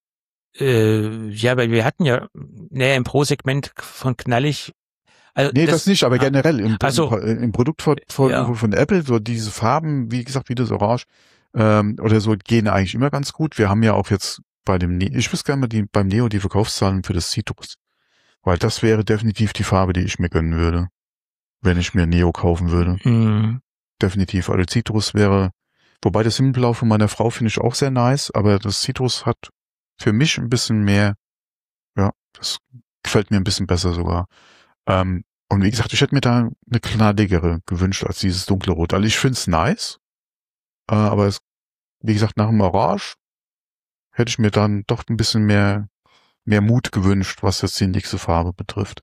Ja, weil wir hatten ja im Pro-Segment von knallig. Also das nicht, aber generell im Produkt von Apple, so diese Farben, wie gesagt, wie das Orange oder so, gehen eigentlich immer ganz gut. Wir haben ja auch jetzt bei dem ich wüsste gerne mal beim Neo die Verkaufszahlen für das Citrus. Weil das wäre definitiv die Farbe, die ich mir gönnen würde, wenn ich mir Neo kaufen würde. Definitiv. Also Citrus wäre, wobei das Himmelblau von meiner Frau finde ich auch sehr nice, aber das Citrus hat für mich ein bisschen mehr, das gefällt mir ein bisschen besser sogar. Und wie gesagt, ich hätte mir da eine knalligere gewünscht als dieses dunkle Rot. Also ich finde es nice, aber wie gesagt, nach dem Orange hätte ich mir dann doch ein bisschen mehr Mut gewünscht, was jetzt die nächste Farbe betrifft.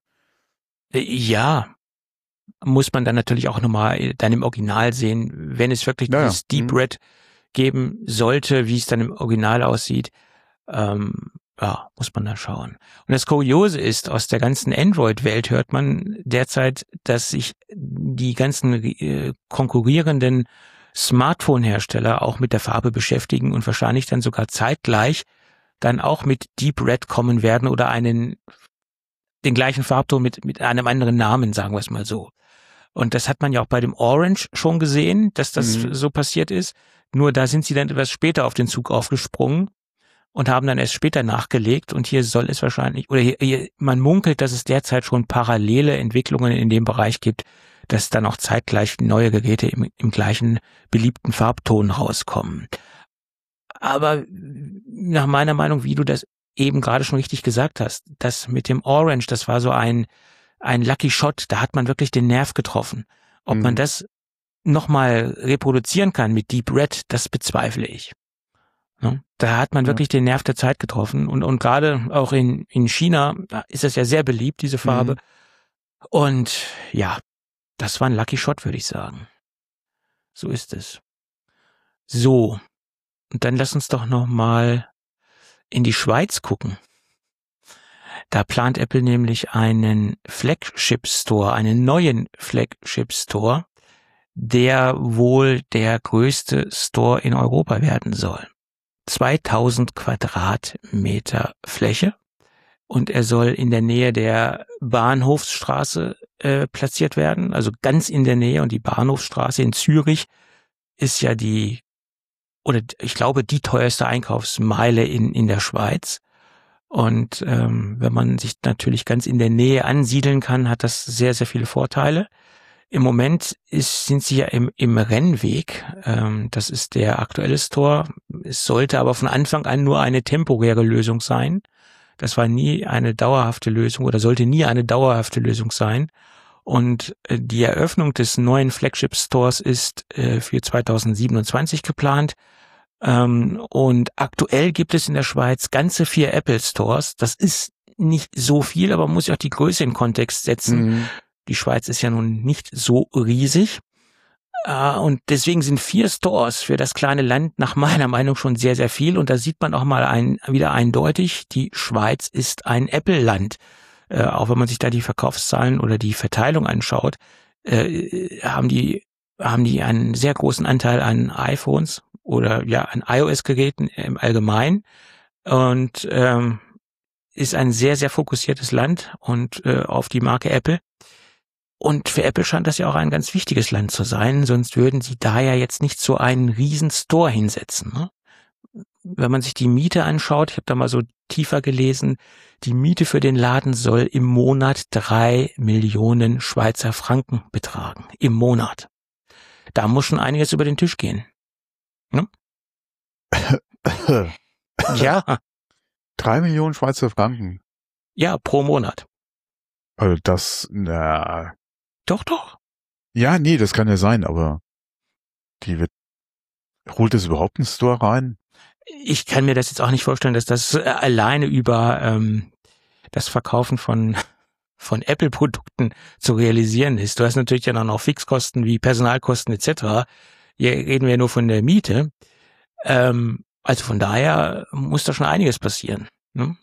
Ja, muss man dann natürlich auch nochmal dann im Original sehen, wenn es wirklich dieses Deep Red geben sollte, wie es dann im Original aussieht. Muss man da schauen. Und das Kuriose ist, aus der ganzen Android-Welt hört man derzeit, dass sich die ganzen konkurrierenden Smartphone-Hersteller auch mit der Farbe beschäftigen und wahrscheinlich dann sogar zeitgleich dann auch mit Deep Red kommen werden oder den gleichen Farbton mit einem anderen Namen, sagen wir es mal so. Und das hat man ja auch bei dem Orange schon gesehen, dass das so passiert ist. Nur da sind sie dann etwas später auf den Zug aufgesprungen und haben dann erst später nachgelegt. Und hier soll es wahrscheinlich, oder hier, man munkelt, dass es derzeit schon parallele Entwicklungen in dem Bereich gibt, dass dann auch zeitgleich neue Geräte im gleichen beliebten Farbton rauskommen. Aber nach meiner Meinung, wie du das eben gerade schon richtig gesagt hast, das mit dem Orange, das war so ein Lucky Shot, da hat man wirklich den Nerv getroffen. Ob man das nochmal reproduzieren kann mit Deep Red, das bezweifle ich. Ja, da hat man wirklich den Nerv der Zeit getroffen und gerade auch in China ist das ja sehr beliebt, diese Farbe. Und ja, das war ein Lucky Shot, würde ich sagen. So ist es. So, und dann lass uns doch noch mal in die Schweiz gucken. Da plant Apple nämlich einen Flagship Store, einen neuen Flagship Store, der wohl der größte Store in Europa werden soll. 2000 Quadratmeter Fläche und er soll in der Nähe der Bahnhofsstraße platziert werden, also ganz in der Nähe. Und die Bahnhofsstraße in Zürich ist ja ich glaube, die teuerste Einkaufsmeile in der Schweiz. Und wenn man sich natürlich ganz in der Nähe ansiedeln kann, hat das sehr, sehr viele Vorteile. Im Moment sind sie ja im Rennweg. Das ist der aktuelle Store. Es sollte aber von Anfang an nur eine temporäre Lösung sein. Das war nie eine dauerhafte Lösung oder sollte nie eine dauerhafte Lösung sein. Und die Eröffnung des neuen Flagship Stores ist für 2027 geplant. Und aktuell gibt es in der Schweiz ganze 4 Apple Stores. Das ist nicht so viel, aber man muss ja auch die Größe in Kontext setzen. Mhm. Die Schweiz ist ja nun nicht so riesig. Und deswegen sind 4 Stores für das kleine Land nach meiner Meinung schon sehr, sehr viel. Und da sieht man auch mal wieder eindeutig, die Schweiz ist ein Apple-Land. Auch wenn man sich da die Verkaufszahlen oder die Verteilung anschaut, haben die einen sehr großen Anteil an iPhones oder ja an iOS-Geräten im Allgemeinen und ist ein sehr, sehr fokussiertes Land und auf die Marke Apple. Und für Apple scheint das ja auch ein ganz wichtiges Land zu sein, sonst würden sie da ja jetzt nicht so einen riesen Store hinsetzen. Ne? Wenn man sich die Miete anschaut, ich habe da mal so tiefer gelesen, die Miete für den Laden soll im Monat 3 Millionen Schweizer Franken betragen. Im Monat. Da muss schon einiges über den Tisch gehen. Ne? Ja. 3 Millionen Schweizer Franken. Ja, pro Monat. Also das, Doch. ja, nee, das kann ja sein, aber holt es überhaupt einen Store rein? Ich kann mir das jetzt auch nicht vorstellen, dass das alleine über das Verkaufen von Apple-Produkten zu realisieren ist. Du hast natürlich dann auch noch Fixkosten wie Personalkosten etc. Hier reden wir nur von der Miete. Also von daher muss da schon einiges passieren. Ne?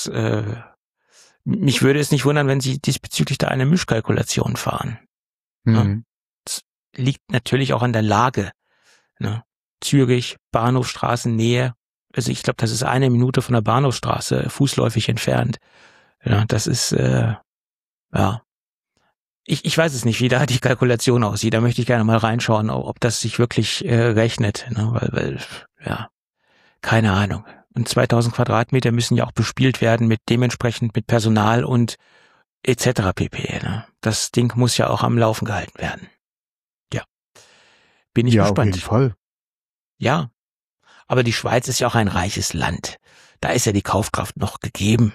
Mich würde es nicht wundern, wenn sie diesbezüglich da eine Mischkalkulation fahren. Mhm. Ne? Das liegt natürlich auch an der Lage. Ne? Zürich, Bahnhofstraßennähe. Also ich glaube, das ist 1 Minute von der Bahnhofstraße fußläufig entfernt. Ja, das ist, ja. Ich weiß es nicht, wie da die Kalkulation aussieht. Da möchte ich gerne mal reinschauen, ob das sich wirklich rechnet. Ne? Weil, ja, keine Ahnung. Und 2000 Quadratmeter müssen ja auch bespielt werden dementsprechend mit Personal und etc. pp. Ne? Das Ding muss ja auch am Laufen gehalten werden. Ja. Bin ich gespannt. Ja, auf jeden Fall. Ja. Aber die Schweiz ist ja auch ein reiches Land. Da ist ja die Kaufkraft noch gegeben.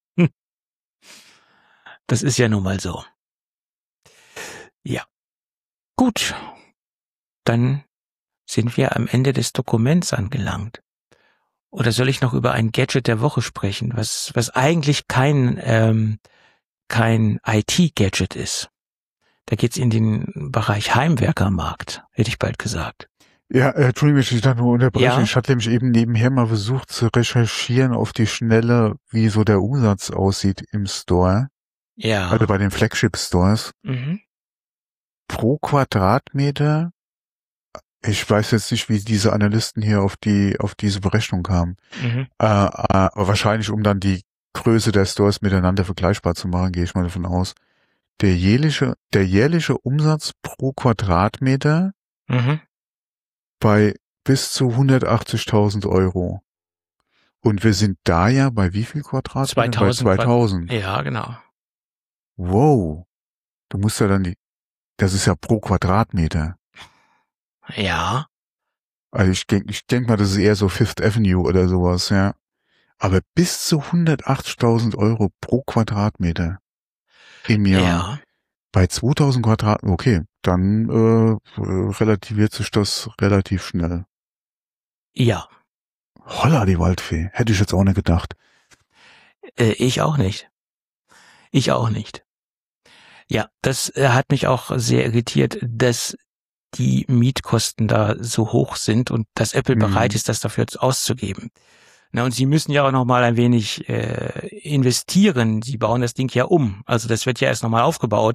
Das ist ja nun mal so. Ja. Gut. Dann sind wir am Ende des Dokuments angelangt. Oder soll ich noch über ein Gadget der Woche sprechen, was eigentlich kein IT-Gadget ist? Da geht's in den Bereich Heimwerkermarkt, hätte ich bald gesagt. Ja, Entschuldigung, ich darf nur unterbrechen. Ja. Ich hatte nämlich eben nebenher mal versucht zu recherchieren auf die Schnelle, wie so der Umsatz aussieht im Store. Ja. Also bei den Flagship-Stores. Mhm. Pro Quadratmeter, ich weiß jetzt nicht, wie diese Analysten hier auf diese Berechnung kamen. Mhm. Aber wahrscheinlich, um dann die Größe der Stores miteinander vergleichbar zu machen, gehe ich mal davon aus. Der jährliche Umsatz pro Quadratmeter Mhm. bei bis zu 180.000 Euro. Und wir sind da ja bei wie viel Quadratmeter? 2000. Bei 2000. Ja, genau. Wow. Du musst ja dann das ist ja pro Quadratmeter. Ja. Also ich denk mal, das ist eher so Fifth Avenue oder sowas, ja. Aber bis zu 180.000 Euro pro Quadratmeter im Jahr. Ja. Bei 2000 Quadratmeter, okay, dann relativiert sich das relativ schnell. Ja. Holla, die Waldfee. Hätte ich jetzt auch nicht gedacht. Ich auch nicht. Ja, das hat mich auch sehr irritiert, dass die Mietkosten da so hoch sind und dass Apple bereit ist, das dafür auszugeben. Na, und sie müssen ja auch noch mal ein wenig investieren. Sie bauen das Ding ja um. Also das wird ja erst noch mal aufgebaut.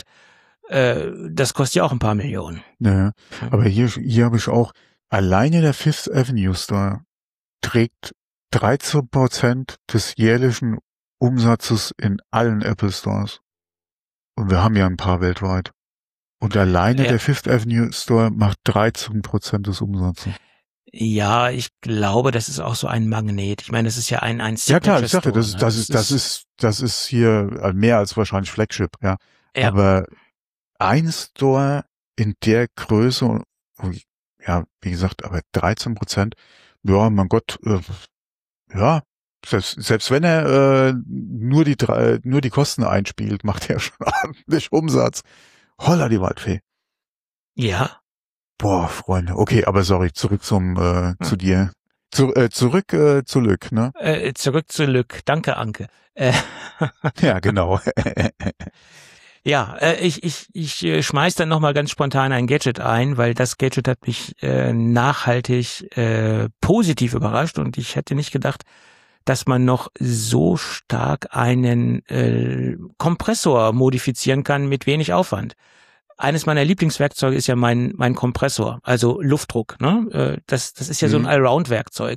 Das kostet ja auch ein paar Millionen. Ja, aber hier habe ich auch, alleine der Fifth Avenue Store trägt 13% des jährlichen Umsatzes in allen Apple Stores. Und wir haben ja ein paar weltweit. Und alleine der Fifth Avenue Store macht 13% des Umsatzes. Ja, ich glaube, das ist auch so ein Magnet. Ich meine, das ist ja ein ja klar, ich sagte, das ist hier mehr als wahrscheinlich Flagship, ja. Aber ein Store in der Größe, ja, wie gesagt, aber 13%, ja, mein Gott, ja, selbst wenn er nur die Kosten einspielt, macht er schon ordentlich Umsatz. Holla die Waldfee. Ja. Boah, Freunde. Okay, aber sorry, zurück zu dir. Zurück zu Lück, ne? Zurück zu Lück. Danke, Anke. Ja, genau. Ja, ich schmeiß dann nochmal ganz spontan ein Gadget ein, weil das Gadget hat mich nachhaltig positiv überrascht und ich hätte nicht gedacht, dass man noch so stark einen Kompressor modifizieren kann mit wenig Aufwand. Eines meiner Lieblingswerkzeuge ist ja mein Kompressor, also Luftdruck. Ne? Das ist ja so ein Allround-Werkzeug.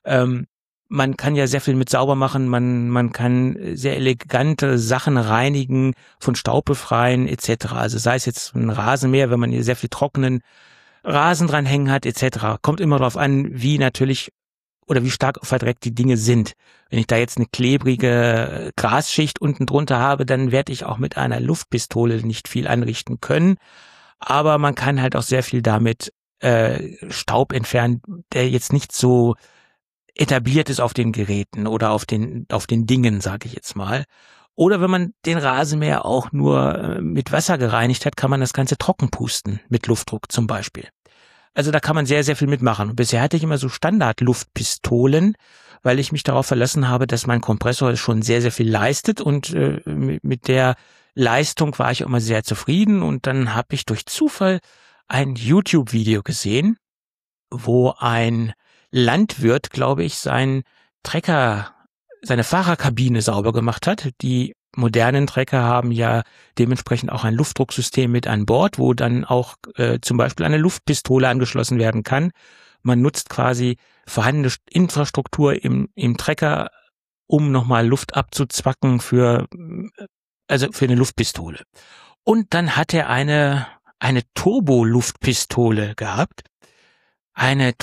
Man kann ja sehr viel mit sauber machen, man kann sehr elegante Sachen reinigen, von Staub befreien etc. Also sei es jetzt ein Rasenmäher, wenn man hier sehr viel trockenen Rasen dran hängen hat etc. Kommt immer darauf an, wie natürlich oder wie stark verdreckt die Dinge sind. Wenn ich da jetzt eine klebrige Grasschicht unten drunter habe, dann werde ich auch mit einer Luftpistole nicht viel anrichten können. Aber man kann halt auch sehr viel damit Staub entfernen, der jetzt nicht so etabliert ist auf den Geräten oder auf den Dingen, sage ich jetzt mal. Oder wenn man den Rasenmäher auch nur mit Wasser gereinigt hat, kann man das Ganze trocken pusten, mit Luftdruck zum Beispiel. Also da kann man sehr, sehr viel mitmachen. Und bisher hatte ich immer so Standard-Luftpistolen, weil ich mich darauf verlassen habe, dass mein Kompressor schon sehr, sehr viel leistet. Und mit der Leistung war ich immer sehr zufrieden. Und dann habe ich durch Zufall ein YouTube-Video gesehen, wo ein Landwirt, glaube ich, seinen Trecker, seine Fahrerkabine sauber gemacht hat. Die modernen Trecker haben ja dementsprechend auch ein Luftdrucksystem mit an Bord, wo dann auch zum Beispiel eine Luftpistole angeschlossen werden kann. Man nutzt quasi vorhandene Infrastruktur im Trecker, um nochmal Luft abzuzwacken für eine Luftpistole. Und dann hat er eine Turbo-Luftpistole gehabt. Eine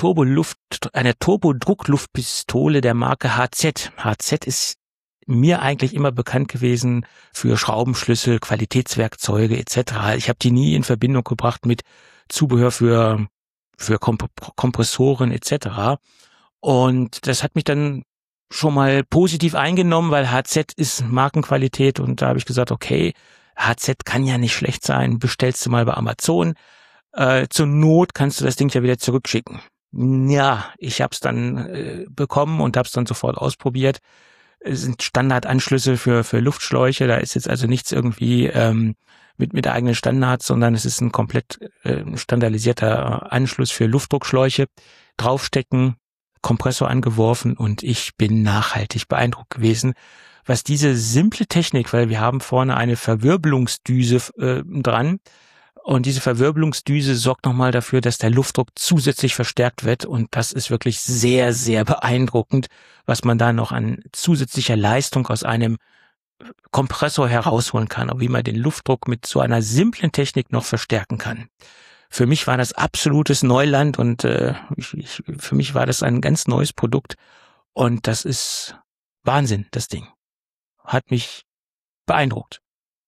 Turbodruckluftpistole der Marke HZ. HZ ist mir eigentlich immer bekannt gewesen für Schraubenschlüssel, Qualitätswerkzeuge etc. Ich habe die nie in Verbindung gebracht mit Zubehör für Kompressoren etc. Und das hat mich dann schon mal positiv eingenommen, weil HZ ist Markenqualität und da habe ich gesagt, okay, HZ kann ja nicht schlecht sein, bestellst du mal bei Amazon. Zur Not kannst du das Ding ja wieder zurückschicken. Ja, ich habe es dann bekommen und habe es dann sofort ausprobiert. Es sind Standardanschlüsse für Luftschläuche, da ist jetzt also nichts irgendwie mit eigenen Standards, sondern es ist ein komplett standardisierter Anschluss für Luftdruckschläuche. Draufstecken, Kompressor angeworfen und ich bin nachhaltig beeindruckt gewesen, was diese simple Technik, weil wir haben vorne eine Verwirbelungsdüse dran, und diese Verwirbelungsdüse sorgt nochmal dafür, dass der Luftdruck zusätzlich verstärkt wird. Und das ist wirklich sehr, sehr beeindruckend, was man da noch an zusätzlicher Leistung aus einem Kompressor herausholen kann. Und wie man den Luftdruck mit so einer simplen Technik noch verstärken kann. Für mich war das absolutes Neuland und für mich war das ein ganz neues Produkt. Und das ist Wahnsinn, das Ding. Hat mich beeindruckt.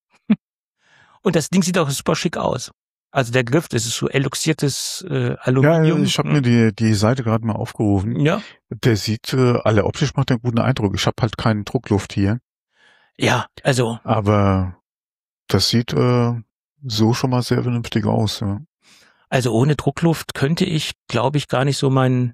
Und das Ding sieht auch super schick aus. Also der Griff, das ist so eloxiertes Aluminium. Ja, ich habe mir die Seite gerade mal aufgerufen. Ja. Der sieht, optisch macht einen guten Eindruck. Ich habe halt keinen Druckluft hier. Ja, also. Aber das sieht so schon mal sehr vernünftig aus. Ja. Also ohne Druckluft könnte ich, glaube ich, gar nicht so mehr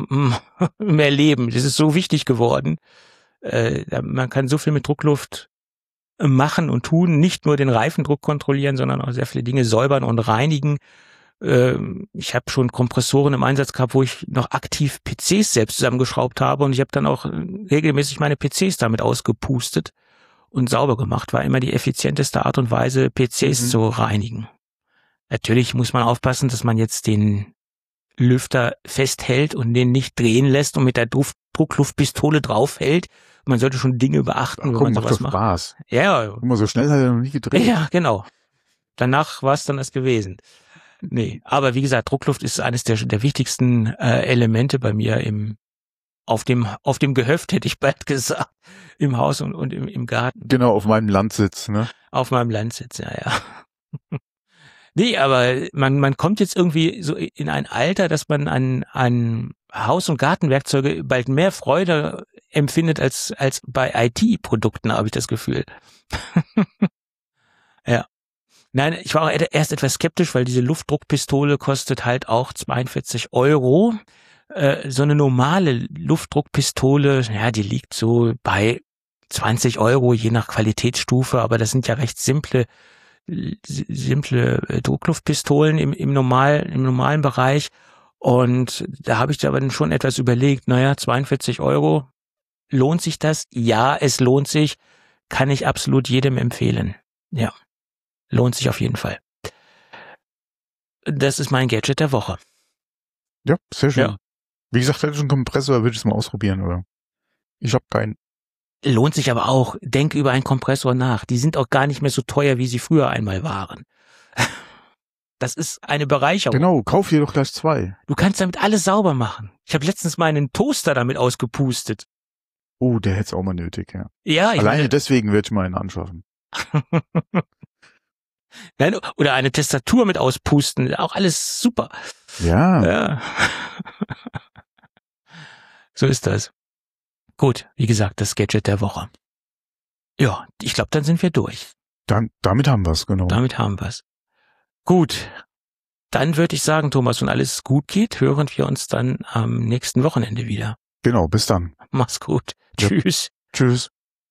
leben. Das ist so wichtig geworden. Man kann so viel mit Druckluft machen und tun, nicht nur den Reifendruck kontrollieren, sondern auch sehr viele Dinge säubern und reinigen. Ich habe schon Kompressoren im Einsatz gehabt, wo ich noch aktiv PCs selbst zusammengeschraubt habe und ich habe dann auch regelmäßig meine PCs damit ausgepustet und sauber gemacht. War immer die effizienteste Art und Weise, PCs zu reinigen. Natürlich muss man aufpassen, dass man jetzt den Lüfter festhält und den nicht drehen lässt und mit der Druckluftpistole draufhält. Man sollte schon Dinge beachten, wenn man sowas macht. Spaß. Ja. Guck mal, so schnell hat er noch nie gedreht. Ja, genau. Danach war es dann das gewesen. Nee, aber wie gesagt, Druckluft ist eines der wichtigsten Elemente bei mir auf dem Gehöft, hätte ich bald gesagt, im Haus und im Garten. Genau, auf meinem Landsitz, ne? Auf meinem Landsitz, ja. Nee, aber man kommt jetzt irgendwie so in ein Alter, dass man an Haus- und Gartenwerkzeuge bald mehr Freude empfindet als bei IT-Produkten, habe ich das Gefühl. Ja. Nein, ich war auch erst etwas skeptisch, weil diese Luftdruckpistole kostet halt auch 42 €. So eine normale Luftdruckpistole, ja, die liegt so bei 20 €, je nach Qualitätsstufe, aber das sind ja recht simple Druckluftpistolen im normalen Bereich. Und da habe ich da aber dann schon etwas überlegt, 42 €, lohnt sich das? Ja, es lohnt sich, kann ich absolut jedem empfehlen. Ja. Lohnt sich auf jeden Fall. Das ist mein Gadget der Woche. Ja, sehr schön. Ja. Wie gesagt, hätte ich einen Kompressor, würde ich es mal ausprobieren, oder? Ich habe keinen. Lohnt sich aber auch. Denk über einen Kompressor nach. Die sind auch gar nicht mehr so teuer, wie sie früher einmal waren. Das ist eine Bereicherung. Genau, kauf dir doch gleich 2. Du kannst damit alles sauber machen. Ich habe letztens meinen Toaster damit ausgepustet. Oh, der hätte es auch mal nötig, ja. Ja, Alleine deswegen würde ich mal einen anschaffen. Nein, oder eine Tastatur mit auspusten, auch alles super. Ja. So ist das. Gut, wie gesagt, das Gadget der Woche. Ja, ich glaube, dann sind wir durch. Damit haben wir es, genau. Damit haben wir es. Gut, dann würde ich sagen, Thomas, wenn alles gut geht, hören wir uns dann am nächsten Wochenende wieder. Genau, bis dann. Mach's gut. Ja. Tschüss. Tschüss.